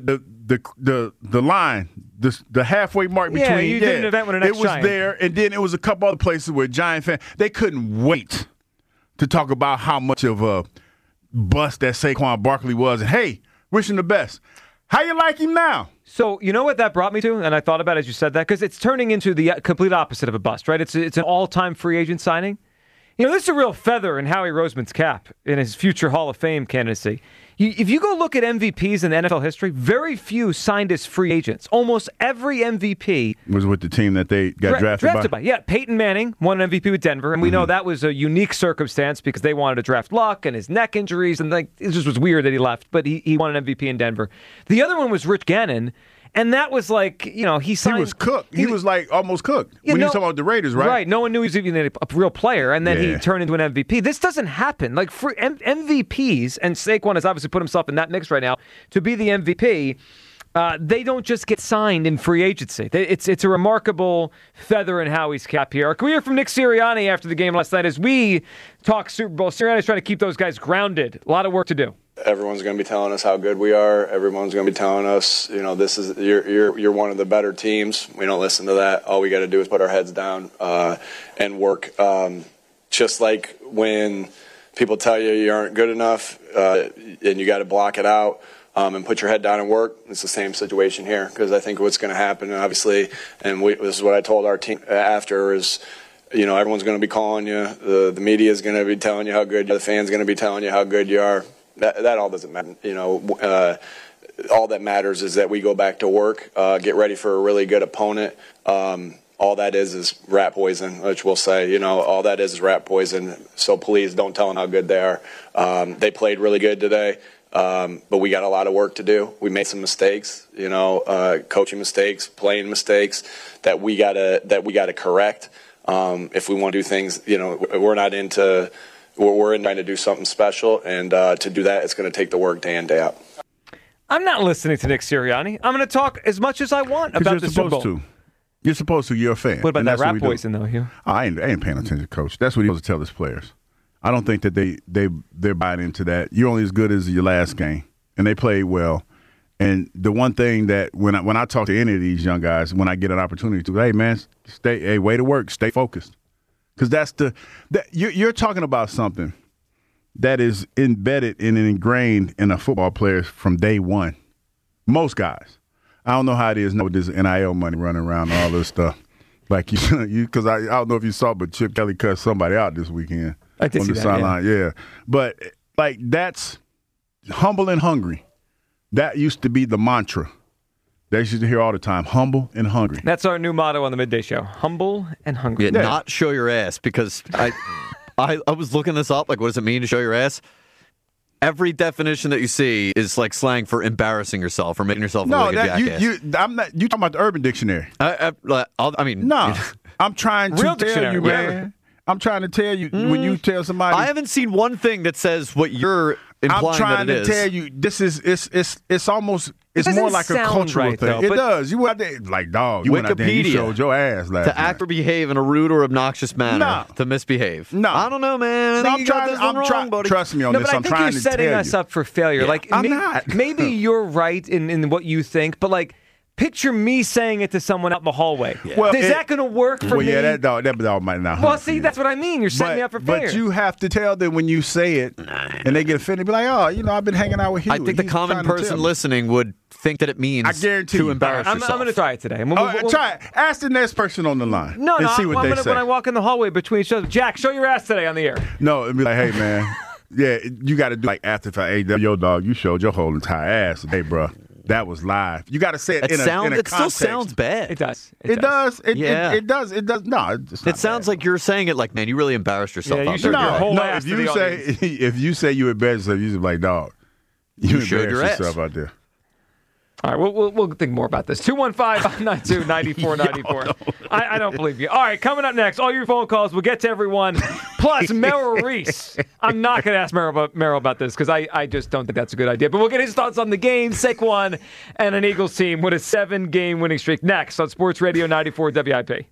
the line, the halfway mark between. Yeah, you did an event with an ex-Giant. It was Giant. there, and then it was a couple other places where Giant fans, they couldn't wait to talk about how much of a bust that Saquon Barkley was. And, hey, wish him the best. How you like him now? So, you know what that brought me to? And I thought about it as you said that, because it's turning into the complete opposite of a bust, right? It's an all-time free agent signing. You know, this is a real feather in Howie Roseman's cap in his future Hall of Fame candidacy. If you go look at MVPs in NFL history, very few signed as free agents. Almost every MVP was with the team that they got drafted by. Yeah, Peyton Manning won an MVP with Denver, and we know that was a unique circumstance because they wanted to draft Luck and his neck injuries, and it just was weird that he left, but he won an MVP in Denver. The other one was Rich Gannon. And that was like, you know, he signed. He was cooked. He was like almost cooked when he was talking about the Raiders, right? Right. No one knew he was even a real player, and then he turned into an MVP. This doesn't happen. Like for MVPs, and Saquon has obviously put himself in that mix right now to be the MVP. They don't just get signed in free agency. It's a remarkable feather in Howie's cap here. Can we hear from Nick Sirianni after the game last night as we talk Super Bowl? Sirianni's trying to keep those guys grounded. A lot of work to do. Everyone's going to be telling us how good we are. Everyone's going to be telling us, you know, this is you're one of the better teams. We don't listen to that. All we got to do is put our heads down and work. Just like when people tell you aren't good enough and you got to block it out and put your head down and work. It's the same situation here because I think what's going to happen, obviously, and this is what I told our team after is, you know, everyone's going to be calling you. The media is going to be telling you how good you are. The fans going to be telling you how good you are. That all doesn't matter. You know, all that matters is that we go back to work, get ready for a really good opponent. All that is rat poison, which we'll say. You know, all that is rat poison. So please don't tell them how good they are. They played really good today, but we got a lot of work to do. We made some mistakes, you know, coaching mistakes, playing mistakes that we gotta correct. If we want to do things, you know, we're in trying to do something special, and to do that, it's going to take the work day in, day out. I'm not listening to Nick Sirianni. I'm going to talk as much as I want about the Super Bowl. You're supposed to. You're a fan. What about that rap poison, though, Hugh? I ain't paying attention, Coach. That's what he supposed to tell his players. I don't think that they're buying into that. You're only as good as your last game, and they played well. And the one thing that when I talk to any of these young guys, when I get an opportunity to, hey, man, way to work, stay focused. Because you're talking about something that is embedded and ingrained in a football player from day one. Most guys. I don't know how it is now with this NIL money running around and all this stuff. Like because I don't know if you saw, but Chip Kelly cut somebody out this weekend on the sideline. Yeah, but like that's humble and hungry. That used to be the mantra. They used to hear all the time, humble and hungry. That's our new motto on the Midday Show, humble and hungry. Yeah, not show your ass, because I was looking this up, like what does it mean to show your ass? Every definition that you see is like slang for embarrassing yourself or making yourself look like a jackass. You talking about the Urban Dictionary. I mean. No, I'm trying to tell you, man. I'm trying to tell you when you tell somebody. I haven't seen one thing that says what you're implying. I'm trying that it to tell you, this is it's almost. It's more like a cultural right, thing. Though, it does. You went out there like, dog. You went out there and you showed your ass last to act or behave in a rude or obnoxious manner. To misbehave. No, I don't know, man. I think I'm trying. Buddy. Trust me on this. But I think you're setting us up for failure. Yeah, like I'm not. Maybe you're right in what you think, but like. Picture me saying it to someone out in the hallway. Yeah. Well, is that going to work for me? Yeah, that dog might not. Well, see, that's what I mean. You're setting me up for failure. But you have to tell them when you say it, and they get offended. Be like, oh, you know, I've been hanging out with Hugh. I think the common person listening would think that it means to embarrass yourself. I'm going to try it today. Try it. Ask the next person on the line. No, see what they say. When I walk in the hallway between shows, Jack, show your ass today on the air. No, it'd be like, hey, man. Yeah, you got to do like after yo, dog, you showed your whole entire ass. Hey, bro. That was live. You got to say it in a context. It still sounds bad. It does. It does. It does. No, it sounds like you're saying it like, man, you really embarrassed yourself. Yeah, you showed your whole ass to the audience. If you say you embarrassed yourself, you just like, dog, you embarrassed yourself out there. All right, we'll think more about this. 215-592-9494. I don't believe you. All right, coming up next, all your phone calls. We'll get to everyone. Plus, Merrill Reese. I'm not going to ask Merrill about this because I just don't think that's a good idea. But we'll get his thoughts on the game, Saquon, and an Eagles team with a 7-game winning streak next on Sports Radio 94 WIP.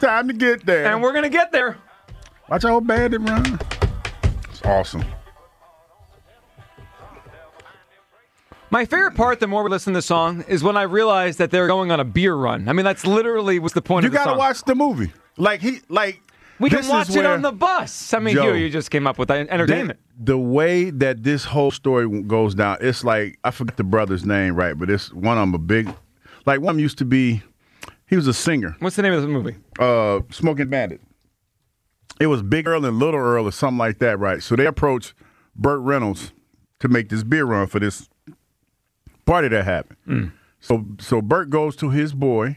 time to get there. And we're going to get there. Watch how bad it runs. It's awesome. My favorite part, the more we listen to the song, is when I realized that they're going on a beer run. I mean, that's literally what's the point of the song. You got to watch the movie. We can watch it on the bus. I mean, Joe, you just came up with entertainment. The way that this whole story goes down, it's like, I forget the brother's name, right? But it's one of them one of them used to be, he was a singer. What's the name of the movie? Smoking Bandit. It was Big Earl and Little Earl or something like that, right? So they approached Burt Reynolds to make this beer run for this party that happened. So Burt goes to his boy,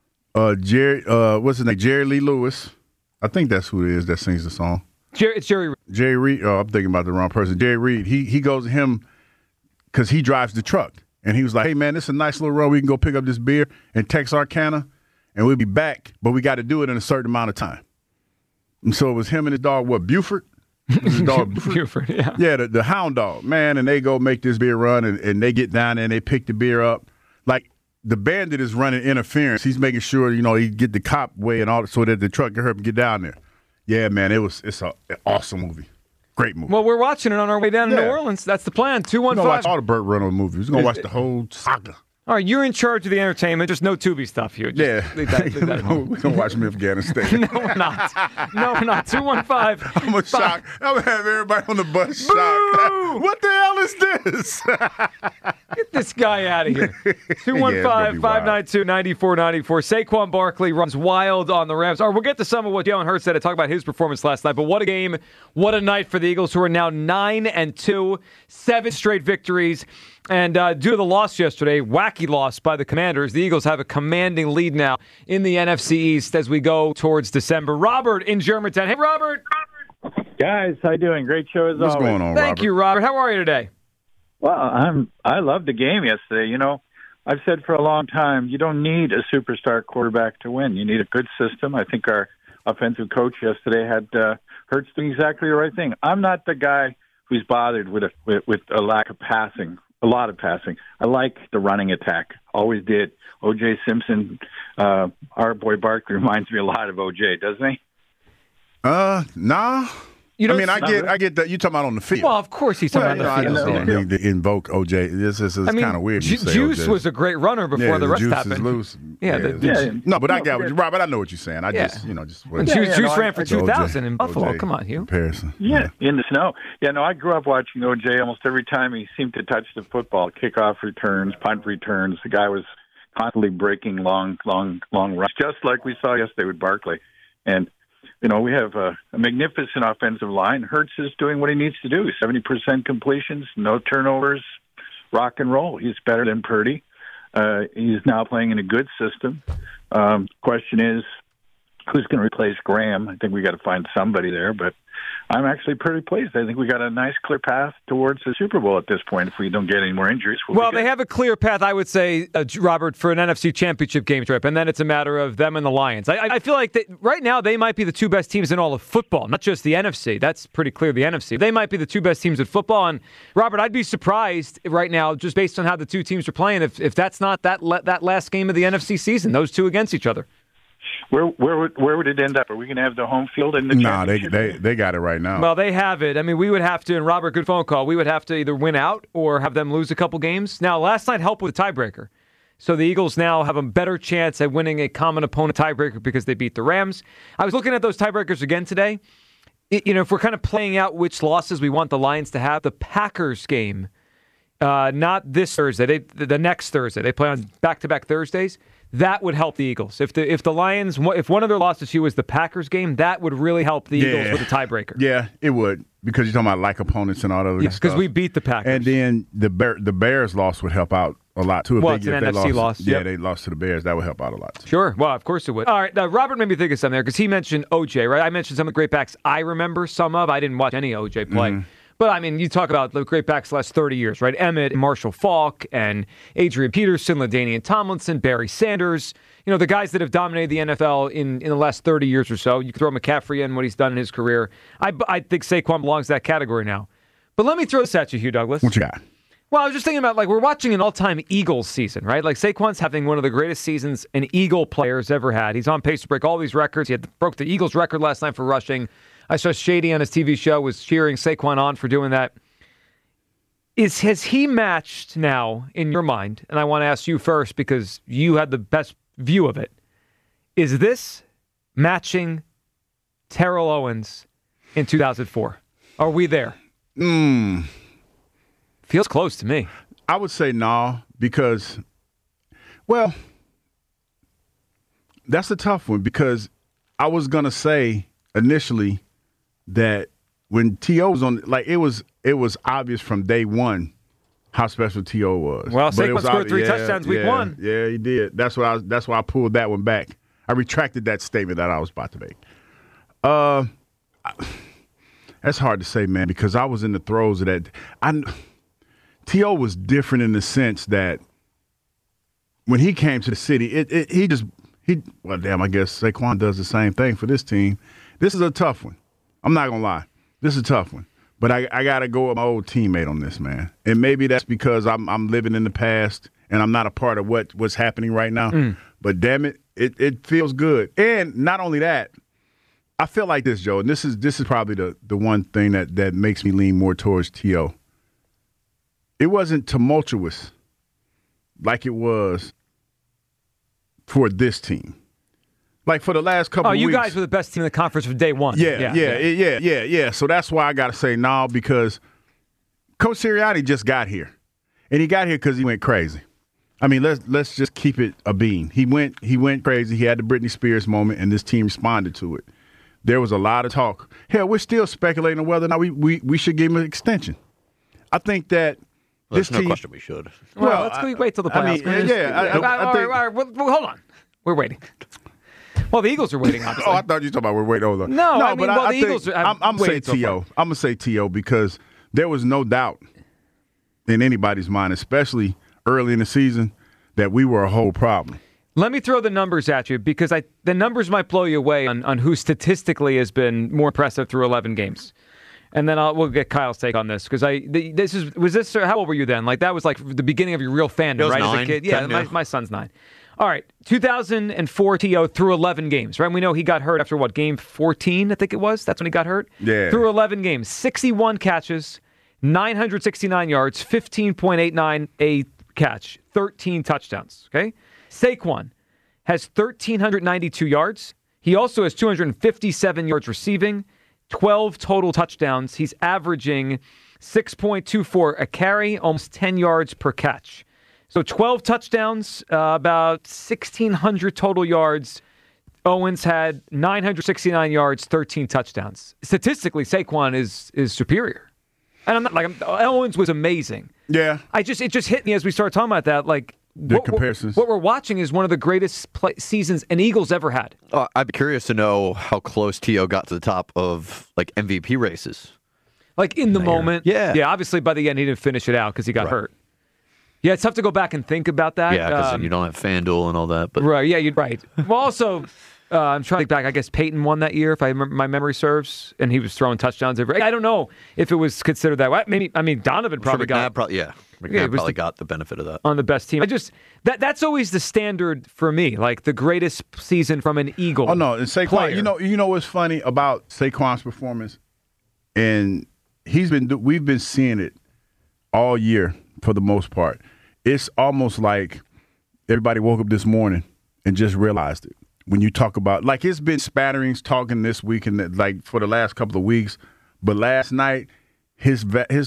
Jerry, what's his name? Jerry Lee Lewis. I think that's who it is that sings the song. It's Jerry Reed. Jerry Reed. Oh, I'm thinking about the wrong person. Jerry Reed. He goes to him because he drives the truck. And he was like, hey, man, this is a nice little run. We can go pick up this beer in Texarkana, and we'll be back. But we got to do it in a certain amount of time. And so it was him and his dog, Buford? His dog, Buford, yeah. Yeah, the hound dog, man. And they go make this beer run, and they get down there, and they pick the beer up. Like, the bandit is running interference. He's making sure, he get the cop way and all so that the truck can hurry up and get down there. Yeah, man, it's an awesome movie. Great movie. Well, we're watching it on our way down to New Orleans. That's the plan. 215. We're going to watch all the Burt Reynolds movies. We're going to watch the whole saga. All right, you're in charge of the entertainment. Just no Tubi stuff here. Just leave that at home. We're going to watch Afghanistan. No, we're not. No, we're not. 215. I'm going to shock. I'm going to have everybody on the bus shocked. What the hell is this? Get this guy out of here. 215-592-9494. Saquon Barkley runs wild on the Rams. All right, we'll get to some of what Jalen Hurts said to talk about his performance last night. But what a game. What a night for the Eagles, who are now 9-2, 7 straight victories. And due to the loss yesterday, wacky loss by the Commanders, the Eagles have a commanding lead now in the NFC East as we go towards December. Robert in Germantown. Hey, Robert. Guys, how you doing? Great show as always. What's going on, Thank you, Robert. How are you today? Well, I loved the game yesterday. I've said for a long time, you don't need a superstar quarterback to win. You need a good system. I think our offensive coach yesterday had Hurts doing exactly the right thing. I'm not the guy who's bothered with a lack of passing. A lot of passing. I like the running attack. Always did. O.J. Simpson, our boy Barkley reminds me a lot of O.J., doesn't he? Nah. I get that. You're talking about on the field. Well, of course he's talking about on the field. They invoke O.J. This is kind of weird. Juice was a great runner before the rest Juice happened. Is loose. No, but I got what you, Robert. I know what you're saying. Juice ran for 2,000 in Buffalo. Come on, Hugh. Comparison. Yeah, in the snow. I grew up watching O.J. almost every time he seemed to touch the football, kickoff returns, punt returns. The guy was constantly breaking long runs, just like we saw yesterday with Barkley. And we have a magnificent offensive line. Hurts is doing what he needs to do. 70% completions, no turnovers, rock and roll. He's better than Purdy. He's now playing in a good system. Question is, who's going to replace Graham? I think we got to find somebody there, but I'm actually pretty pleased. I think we got a nice, clear path towards the Super Bowl at this point. If we don't get any more injuries, well, they have a clear path, I would say, Robert, for an NFC Championship game trip, and then it's a matter of them and the Lions. I feel like right now they might be the two best teams in all of football, not just the NFC. That's pretty clear, the NFC. They might be the two best teams in football, and Robert, I'd be surprised right now, just based on how the two teams are playing, if that's not that last game of the NFC season, those two against each other. Where would it end up? Are we going to have the home field in the championship? They got it right now. Well, they have it. I mean, we would have to, and Robert, good phone call, we would have to either win out or have them lose a couple games. Now, last night helped with a tiebreaker. So the Eagles now have a better chance at winning a common opponent tiebreaker because they beat the Rams. I was looking at those tiebreakers again today. If we're kind of playing out which losses we want the Lions to have, the Packers game, not this Thursday, the next Thursday. They play on back-to-back Thursdays. That would help the Eagles. If the Lions, if one of their losses was the Packers game, that would really help the Eagles with a tiebreaker. Yeah, it would, because you're talking about like opponents and all that other stuff. Because we beat the Packers. And then the Bears loss would help out a lot too. It's an NFC loss. Yeah, they lost to the Bears. That would help out a lot too. Sure. Well, of course it would. All right, now Robert made me think of something there because he mentioned O.J., right? I mentioned some of the great backs I remember some of. I didn't watch any O.J. play. Mm-hmm. But, I mean, you talk about the great backs the last 30 years, right? Emmett, Marshall Faulk, and Adrian Peterson, LaDainian Tomlinson, Barry Sanders. The guys that have dominated the NFL in the last 30 years or so. You can throw McCaffrey in what he's done in his career. I think Saquon belongs to that category now. But let me throw this at you, Hugh Douglas. What you got? Well, I was just thinking about, like, we're watching an all-time Eagles season, right? Like, Saquon's having one of the greatest seasons an Eagle player's ever had. He's on pace to break all these records. He broke the Eagles record last night for rushing. I saw Shady on his TV show was cheering Saquon on for doing that. Has he matched now, in your mind, and I want to ask you first because you had the best view of it, is this matching Terrell Owens in 2004? Are we there? Feels close to me. I would say no, because, well, that's a tough one because I was going to say initially that when T.O. was on, like, it was obvious from day one how special T.O. was. Well, Saquon scored 3 touchdowns week 1. Yeah, he did. That's why I pulled that one back. I retracted that statement that I was about to make. That's hard to say, man, because I was in the throes of that. T.O. was different in the sense that when he came to the city, I guess Saquon does the same thing for this team. This is a tough one. I'm not going to lie. This is a tough one. But I got to go with my old teammate on this, man. And maybe that's because I'm living in the past and I'm not a part of what's happening right now. But damn it, it feels good. And not only that, I feel like this, Joe, and this is probably the one thing that makes me lean more towards T.O. It wasn't tumultuous like it was for this team. Like for the last couple of weeks. You guys were the best team in the conference from day one. Yeah. So that's why I got to say no, because Coach Sirianni just got here. And he got here because he went crazy. I mean, let's just keep it a bean. He went crazy. He had the Britney Spears moment, and this team responded to it. There was a lot of talk. Hell, we're still speculating on whether or not we should give him an extension. I think that there's no question we should. Well, let's wait till the playoffs. I think, hold on. We're waiting. Well, the Eagles are waiting, obviously. I thought you were talking about we're waiting. Hold on. No, but the Eagles are. I'm going to say T.O. I'm going to say T.O. because there was no doubt in anybody's mind, especially early in the season, that we were a whole problem. Let me throw the numbers at you because the numbers might blow you away on who statistically has been more impressive through 11 games. And then we'll get Kyle's take on this because how old were you then? Like that was like the beginning of your real fandom, right? 9, as a kid. 10, Yeah, my son's 9. All right, 2004 T.O. through 11 games, right? We know he got hurt after game 14, I think it was. That's when he got hurt. Yeah. Through 11 games, 61 catches, 969 yards, 15.89 a catch, 13 touchdowns, okay? Saquon has 1,392 yards. He also has 257 yards receiving, 12 total touchdowns. He's averaging 6.24 a carry, almost 10 yards per catch. So 12 touchdowns, about 1,600 total yards. Owens had 969 yards, 13 touchdowns. Statistically, Saquon is superior. And I'm not Owens was amazing. Yeah. It just hit me as we started talking about that. Like the comparisons. What we're watching is one of the greatest seasons an Eagles ever had. I'd be curious to know how close T.O. got to the top of like MVP races. Like in the moment. Yeah. Yeah, obviously by the end he didn't finish it out because he got hurt. Yeah, it's tough to go back and think about that. Yeah, because then you don't have FanDuel and all that. But right, yeah, you're right. Well, also, I'm trying to think back. I guess Peyton won that year, if my memory serves, and he was throwing touchdowns every. I don't know if it was considered that way. Maybe Donovan probably got. McNabb probably got the benefit of that on the best team. That's always the standard for me, like the greatest season from an Eagle. Oh no, and Saquon. Player. You know what's funny about Saquon's performance, and we've been seeing it all year for the most part. It's almost like everybody woke up this morning and just realized it. When you talk about, like, it's been spatterings talking this week and like for the last couple of weeks, but last night his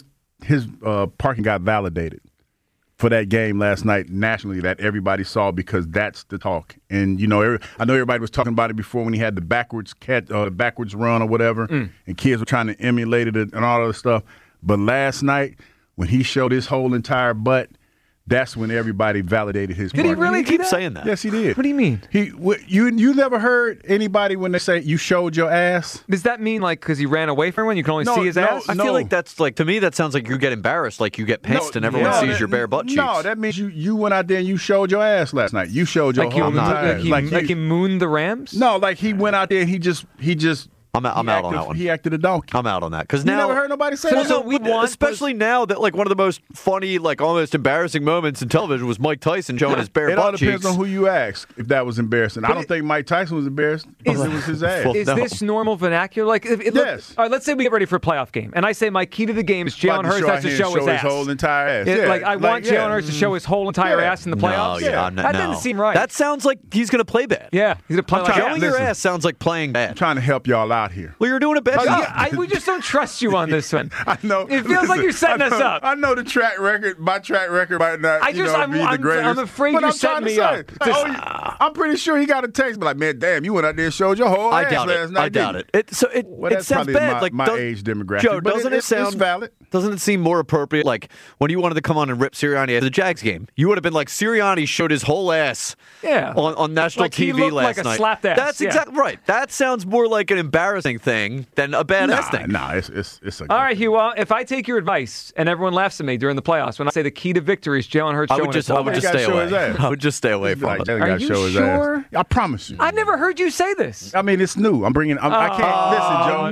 parking got validated for that game last night nationally that everybody saw because that's the talk. And I know everybody was talking about it before when he had the backwards run or whatever, and kids were trying to emulate it and all of stuff. But last night when he showed his whole entire butt, that's when everybody validated his part. Did he really keep saying that? Yes, he did. What do you mean? You never heard anybody when they say you showed your ass? Does that mean like because he ran away from everyone, you can only see his ass? I feel like that's like, to me, that sounds like you get embarrassed, like you get pissed and everyone sees your bare butt cheeks. No, that means you went out there and you showed your ass last night. You showed your whole entire ass. Like he mooned the Rams? No, like he went out there and he just I'm out on that one. He acted a donkey. I'm out on that because You now never heard nobody say that. Especially now that like one of the most funny, like almost embarrassing moments in television was Mike Tyson showing his bare It all butt depends cheeks. on who you ask if that was embarrassing. I don't think Mike Tyson was embarrassed because it was his ass. Is this normal vernacular? Like, Yes. All right, let's say we get ready for a playoff game, and I say my key to the game is Jalen Hurts has to show his ass. whole entire ass. Like I want Jalen Hurts to show his whole entire ass in the playoffs. That doesn't seem right. That sounds like he's going to play bad. Yeah, he's going to play like showing your ass sounds like playing bad. I'm trying to help y'all out here. Well, you're doing a bad job. We just don't trust you on this one. I know. It feels like you're setting us up. I know the track record. My track record might not be the greatest. I'm afraid but you're I'm trying setting to me say, up. I'm pretty sure he got a text, but like, man, damn, you went out there and showed your whole ass last night. I doubt it. It that's sounds probably bad. My age demographic. Joe, but doesn't it sound it's valid? Doesn't it seem more appropriate? Like when you wanted to come on and rip Sirianni at the Jags game, you would have been like, Sirianni showed his whole ass on national Like he TV looked last like a night. slapped ass. That's exactly right. That sounds more like an embarrassing thing than a badass thing. Nah, it's a All right, Hugh. Well, if I take your advice and everyone laughs at me during the playoffs when I say the key to victory is Jalen Hurts I showing would his just whole ass. stay away. I would just stay away from it. Are you sure? I promise you. I've never heard you say this. I mean, it's new. I can't listen, Joe.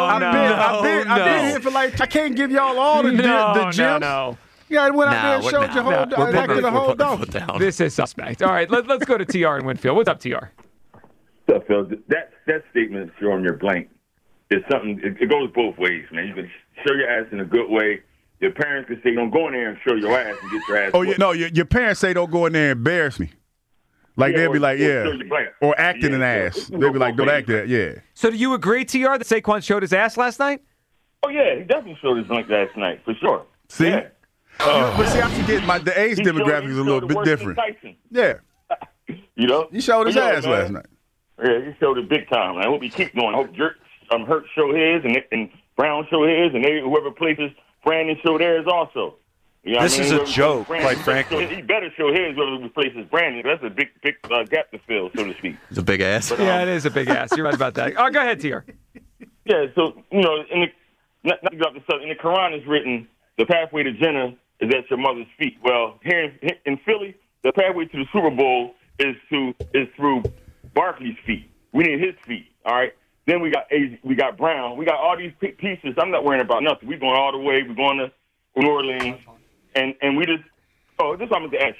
I've been here for like. I can't give y'all all the gems. No. Yeah, I went out there and showed you the whole dog. This is suspect. All right, let's go to TR in Winfield. What's up, TR? So, Phil, that statement showing your blank is something. It goes both ways, man. You can show your ass in a good way. Your parents can say, "Don't go in there and show your ass and get your ass." Oh, your parents say, "Don't go in there and embarrass me." Like they'll be like, or acting an ass. They'll be like, "Don't act that." Yeah. So do you agree, TR, that Saquon showed his ass last night? Oh yeah, he definitely showed his blank last night for sure. See. Yeah. But see, I forget the age demographic is a little bit different. Yeah. You know, he showed his ass last night. Yeah, he showed it big time. And I hope he keep going. I hope Hurt show his and Brown show his, and whoever places Brandon show theirs also. You know this is a joke, quite frankly. He better show his whoever replaces Brandon. That's a big gap to fill, so to speak. It's a big ass. But, yeah, it is a big ass. You're right about that. Oh, go ahead, TR. Yeah, so in the Quran is written, the pathway to Jannah is at your mother's feet. Well, here in Philly, the pathway to the Super Bowl is through Barkley's feet. We need his feet. All right. Then we got Brown. We got all these pieces. I'm not worrying about nothing. We're going all the way. We're going to New Orleans, and we just. Oh, this is what I'm going to ask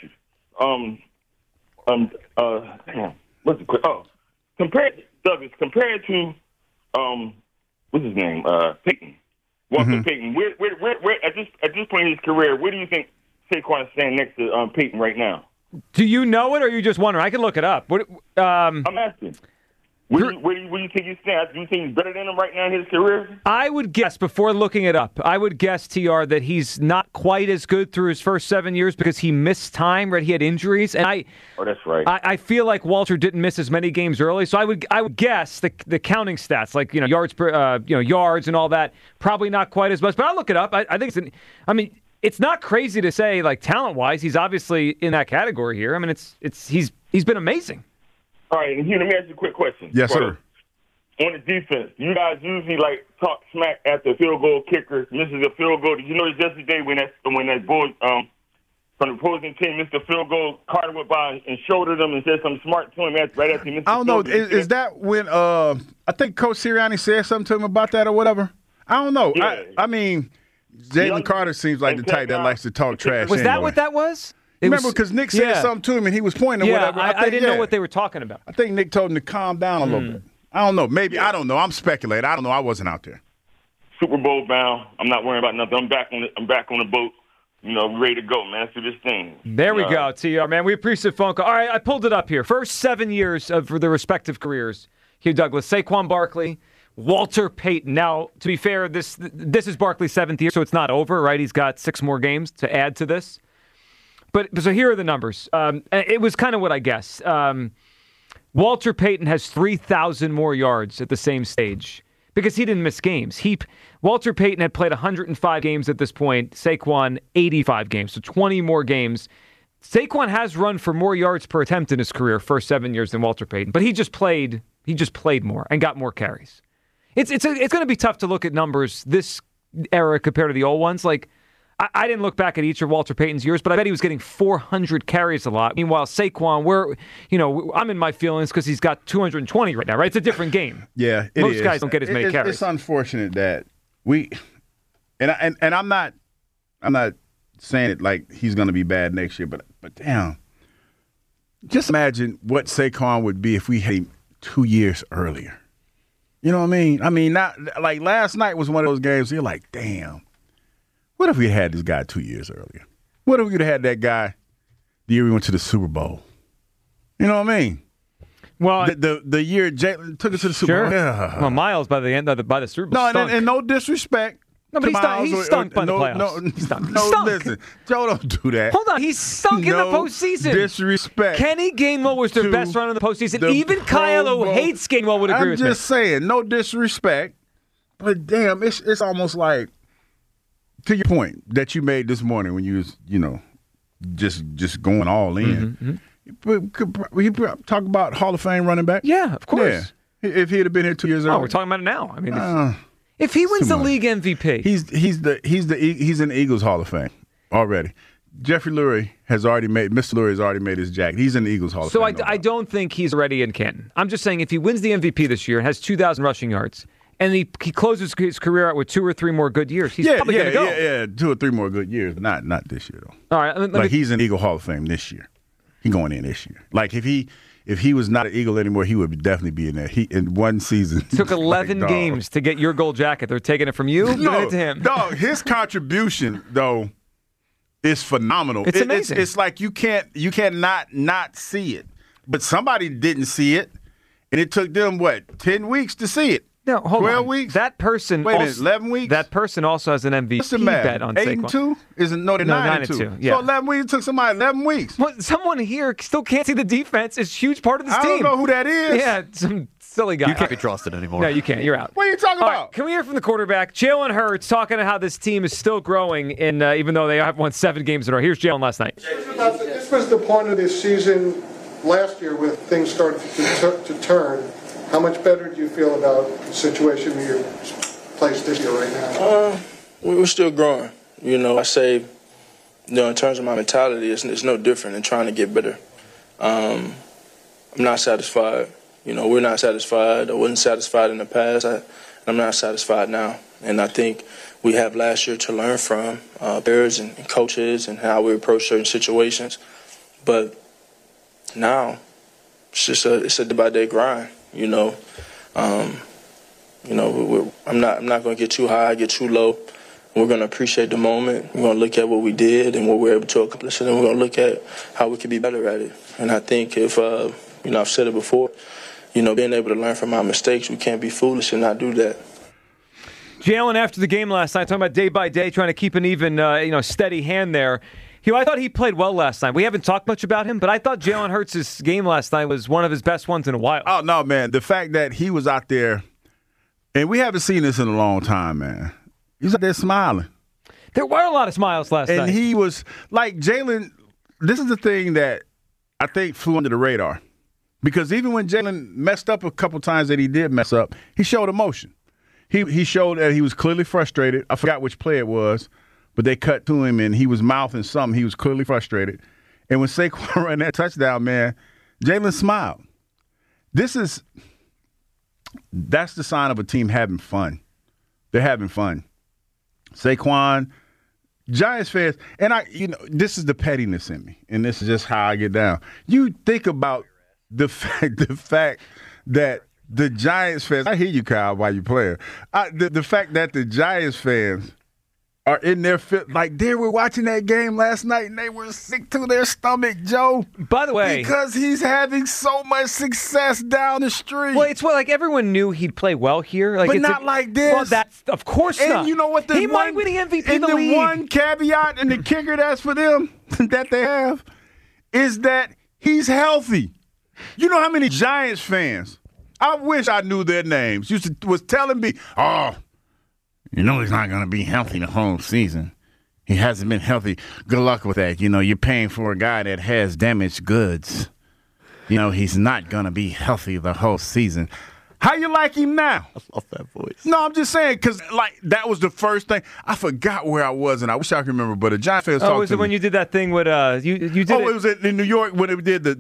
you. What's the quick? Oh, compared to what's his name? Peyton. Walter Payton. Where at this point in his career, where do you think Saquon is standing next to Peyton right now? Do you know it, or are you just wondering? I can look it up. I'm asking. Where do you think he stands? Do you think he's better than him right now in his career? I would guess, before looking it up, TR, that he's not quite as good through his first 7 years because he missed time, right? He had injuries. And oh, that's right. I feel like Walter didn't miss as many games early, so I would guess the counting stats, like yards per yards and all that, probably not quite as much. But I'll look it up. I think it's not crazy to say, like, talent-wise, he's obviously in that category here. I mean, he's been amazing. All right, and here, let me ask you a quick question. Yes, sir. On the defense, you guys usually talk smack at the field goal kicker misses a field goal. Did you notice yesterday when that boy from the opposing team missed a field goal, Carter went by and shouldered him and said something smart to him right after he missed the field goal? I don't know. Is that when I think Coach Sirianni said something to him about that or whatever? I don't know. Yeah. I mean, Jalen Carter seems like the type that likes to talk trash. Was that what that was? Remember, because Nick said something to him and he was pointing or whatever. I didn't know what they were talking about. I think Nick told him to calm down a little bit. I don't know. Maybe. I don't know. I'm speculating. I don't know. I wasn't out there. Super Bowl bound. I'm not worrying about nothing. I'm back on the boat. Ready to go, man. Let's do this thing. There we go, TR, man. We appreciate the phone call. All right, I pulled it up here. First 7 years of the respective careers. Hugh Douglas, Saquon Barkley, Walter Payton. Now, to be fair, this is Barkley's 7th year, so it's not over, right? He's got 6 more games to add to this. But so here are the numbers. It was kind of what I guessed. Walter Payton has 3,000 more yards at the same stage because he didn't miss games. Walter Payton had played 105 games at this point. Saquon, 85 games, so 20 more games. Saquon has run for more yards per attempt in his career, first 7 years, than Walter Payton. But he just played more and got more carries. It's going to be tough to look at numbers this era compared to the old ones. Like, I didn't look back at each of Walter Payton's years, but I bet he was getting 400 carries a lot. Meanwhile, Saquon, I'm in my feelings because he's got 220 right now, right? It's a different game. Yeah, most guys don't get as many carries. It's unfortunate that I'm not saying it like he's going to be bad next year, but damn, just imagine what Saquon would be if we had him 2 years earlier. You know what I mean? I mean, not like last night was one of those games. You're like, damn, what if we had this guy 2 years earlier? What if we could have had that guy the year we went to the Super Bowl? You know what I mean? Well, the year Jalen took us to the Super Bowl. Yeah. Well, Miles by the end of by the Super Bowl. No, and no disrespect. No, but he stunk by the playoffs. He stunk. Listen, Joe, don't do that. Hold on, he stunk in the postseason. Disrespect. Kenny Gainwell was their best runner in the postseason. Even Kyle, who hates Gainwell, would agree with me. I'm just saying, no disrespect, but damn, it's almost like, to your point that you made this morning when you was, just going all in. We talk about Hall of Fame running back. Yeah, of course. Yeah. If he'd have been here 2 years earlier. We're talking about it now. I mean. If he wins the league MVP, he's in the Eagles Hall of Fame already. Jeffrey Lurie has already made his jacket. He's in the Eagles Hall of Fame. So I don't think he's ready in Canton. I'm just saying if he wins the MVP this year and has 2,000 rushing yards, and he closes his career out with 2 or 3 more good years, he's probably going to go. Yeah, 2 or 3 more good years, but not this year though. All right, he's in the Eagle Hall of Fame this year. He's going in this year. Like if he was not an Eagle anymore, he would definitely be in there. He in one season took 11 games to get your gold jacket. They're taking it from you, giving it to him. No, his contribution though is phenomenal. It's amazing. It's like you cannot not see it. But somebody didn't see it, and it took them 10 weeks to see it. No, hold 12 on. weeks. That person. Wait a minute, 11 weeks. That person also has an MVP bet on Saquon. 8-2 isn't no, they're 9-2. Yeah. So 11 weeks. It took somebody 11 weeks. Well, someone here still can't see the defense. It's a huge part of this team. I don't know who that is. Yeah, some silly guy. You can't be trusted anymore. No, you can't. You're out. What are you talking about? Right, can we hear from the quarterback, Jalen Hurts, talking about how this team is still growing, even though they have won 7 games in a row. Here's Jalen last night. This was the point of this season last year when things started to turn. How much better do you feel about the situation you're placed this year right now? We're still growing. I say, in terms of my mentality, it's no different in trying to get better. I'm not satisfied. We're not satisfied. I wasn't satisfied in the past. I'm not satisfied now. And I think we have last year to learn from players and coaches and how we approach certain situations. But now it's a day-by-day grind. I'm not going to get too high, get too low. We're going to appreciate the moment. We're going to look at what we did and what we were able to accomplish, and then we're going to look at how we can be better at it. And I think if, I've said it before, being able to learn from our mistakes, we can't be foolish and not do that. Jalen, after the game last night, talking about day by day, trying to keep an even, steady hand there. I thought he played well last night. We haven't talked much about him, but I thought Jalen Hurts' game last night was one of his best ones in a while. Oh, no, man. The fact that he was out there, and we haven't seen this in a long time, man. He's out there smiling. There were a lot of smiles last night. And he was, like, Jalen, this is the thing that I think flew under the radar. Because even when Jalen messed up a couple times that he did mess up, he showed emotion. He showed that he was clearly frustrated. I forgot which play it was. But they cut to him, and he was mouthing something. He was clearly frustrated. And when Saquon ran that touchdown, man, Jalen smiled. That's the sign of a team having fun. They're having fun. Saquon, Giants fans, and this is the pettiness in me, and this is just how I get down. You think about the fact that the Giants fans, I hear you, Kyle, while you playing. The fact that the Giants fans are in their like they were watching that game last night and they were sick to their stomach, Joe. By the way, because he's having so much success down the street. Well, it's like everyone knew he'd play well here, but not like this. Well, that's of course and not. And you know what? He might win the MVP of the league. The one caveat and the kicker that's for them that they have is that he's healthy. You know how many Giants fans? I wish I knew their names. Was telling me, he's not going to be healthy the whole season. He hasn't been healthy. Good luck with that. You're paying for a guy that has damaged goods. He's not going to be healthy the whole season. How you like him now? I love that voice. No, I'm just saying, because, like, that was the first thing. I forgot where I was, and I wish I could remember, but a Giant fan was talking to me. Oh, was it when you did that thing with, you did it was in New York when it did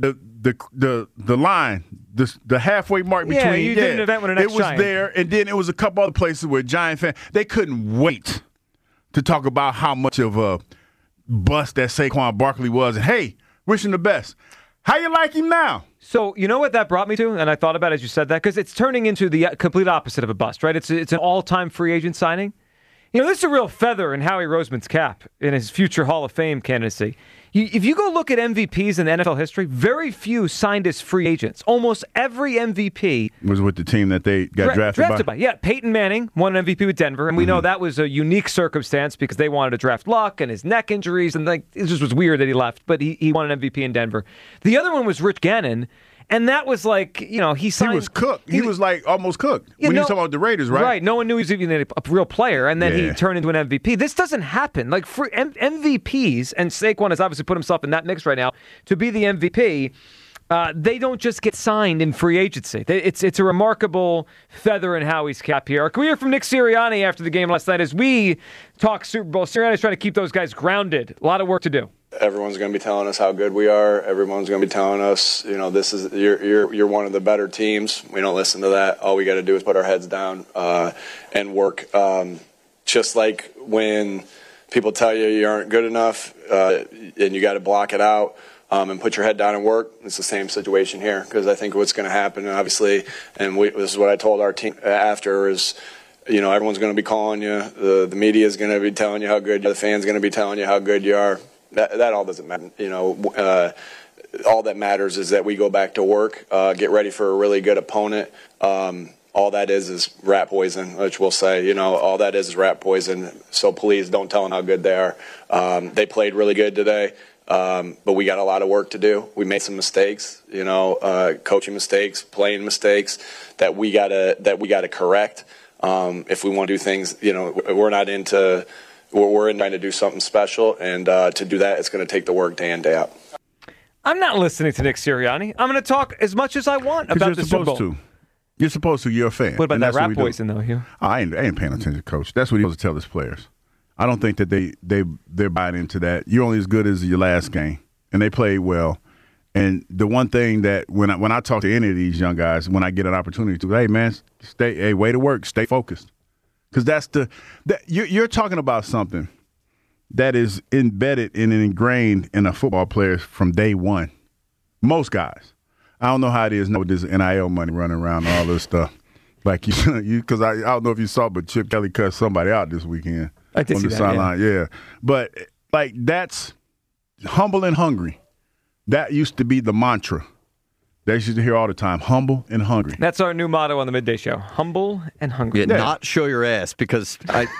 the line, the halfway mark between. Yeah, you did an event with an ex-Giant. It was there, and then it was a couple other places where Giant fans, they couldn't wait to talk about how much of a bust that Saquon Barkley was. And, hey, wish him the best. How you like him now? So, you know what that brought me to? And I thought about it as you said that, because it's turning into the complete opposite of a bust, right? It's an all-time free agent signing. You know, this is a real feather in Howie Roseman's cap in his future Hall of Fame candidacy. If you go look at MVPs in NFL history, very few signed as free agents. Almost every MVP was with the team that they got drafted by. Yeah, Peyton Manning won an MVP with Denver, and we know that was a unique circumstance because they wanted to draft Luck and his neck injuries, and it just was weird that he left, but he won an MVP in Denver. The other one was Rich Gannon. And that was like, you know, he signed. He was cooked. He was like almost cooked when he was talking about the Raiders, right? Right. No one knew he was even a real player, and then he turned into an MVP. This doesn't happen. Like for MVPs, and Saquon has obviously put himself in that mix right now to be the MVP. They don't just get signed in free agency. It's a remarkable feather in Howie's cap here. Can we hear from Nick Sirianni after the game last night as we talk Super Bowl? Sirianni's trying to keep those guys grounded. A lot of work to do. Everyone's going to be telling us how good we are. Everyone's going to be telling us, you know, this is you're one of the better teams. We don't listen to that. All we got to do is put our heads down and work. Just like when people tell you aren't good enough and you got to block it out and put your head down and work. It's the same situation here because I think what's going to happen, obviously, and this is what I told our team after is, you know, everyone's going to be calling you. The media is going to be telling you how good you are. The fans going to be telling you how good you are. That all doesn't matter. You know, all that matters is that we go back to work, get ready for a really good opponent. All that is rat poison, which we'll say. You know, all that is rat poison. So please don't tell them how good they are. They played really good today, but we got a lot of work to do. We made some mistakes, you know, coaching mistakes, playing mistakes that we gotta correct. If we want to do things, you know, we're in trying to do something special, and to do that, it's going to take the work day in, day out. I'm not listening to Nick Sirianni. I'm going to talk as much as I want about the Super Bowl. You're supposed to. You're a fan. What about that rap poison, though, Hugh? I ain't paying attention, Coach. That's what he supposed to tell his players. I don't think that they're buying into that. You're only as good as your last game, and they played well. And the one thing that when I talk to any of these young guys, when I get an opportunity to, hey man, way to work, stay focused. Because you're talking about something that is embedded and ingrained in a football player from day one. Most guys. I don't know how it is now with this NIL money running around and all this stuff. Like because I don't know if you saw, but Chip Kelly cut somebody out this weekend on the sideline. Yeah, but like that's humble and hungry. That used to be the mantra. They used to hear all the time, humble and hungry. That's our new motto on the Midday Show, humble and hungry. Yeah, not show your ass, because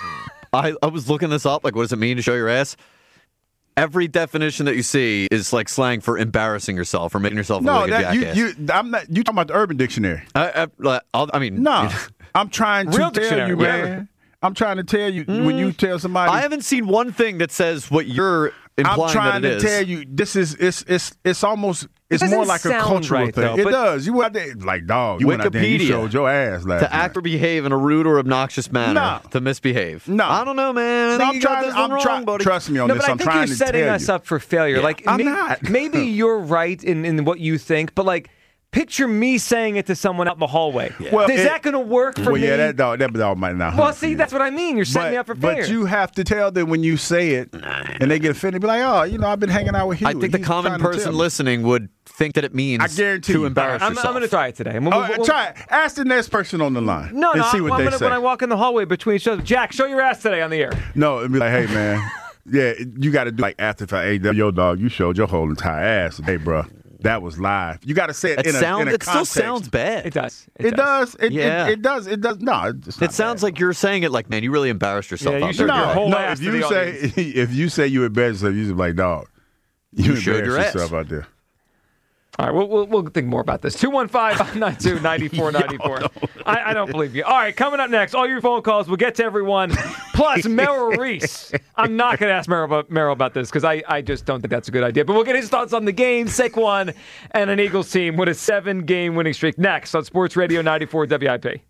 I was looking this up, like what does it mean to show your ass? Every definition that you see is like slang for embarrassing yourself or making yourself look like a jackass. You talking about the Urban Dictionary. I mean. No, I'm trying to tell you, man. I'm trying to tell you, when you tell somebody. I haven't seen one thing that says what you're implying. I'm trying to tell you, this is it's almost. It's more like a cultural thing. Though, it does. You went there, like, dog, you went out there and you showed your ass last to act or behave in a rude or obnoxious manner. To misbehave. No. I don't know, man. I think I'm trying. Trust me on this. I'm trying to tell you. But I think you're setting us up for failure. Yeah, like, I'm not. Maybe you're right in what you think, but like, picture me saying it to someone out in the hallway. Yeah. Well, is that going to work for me? Well, yeah, that dog might not. Well, see, that's what I mean. You're setting me up for failure. But you have to tell them when you say it, and they get offended, be like, oh, you know, I've been hanging out with Hugh. I think the common person listening would think that it means to embarrass yourself. I'm going to try it today. Try it. Ask the next person on the line. And see what they say. When I walk in the hallway between shows, Jack, show your ass today on the air. No, it'd be like, hey, man. Yeah, you got to do like after, hey, yo, dog, you showed your whole entire ass. Hey, bro. That was live. You got to say it in a context. It still sounds bad. It does. It does. It does. No, it sounds like you're saying it like, man, you really embarrassed yourself. Yeah, out there. No. If you say you embarrassed yourself, you just like, dog, you embarrassed yourself out there. All right, we'll think more about this. 215-592-9494. I don't believe you. All right, coming up next, all your phone calls. We'll get to everyone. Plus, Merrill Reese. I'm not going to ask Merrill about this because I just don't think that's a good idea. But we'll get his thoughts on the game, Saquon, and an Eagles team with a 7-game winning streak next on Sports Radio 94 WIP.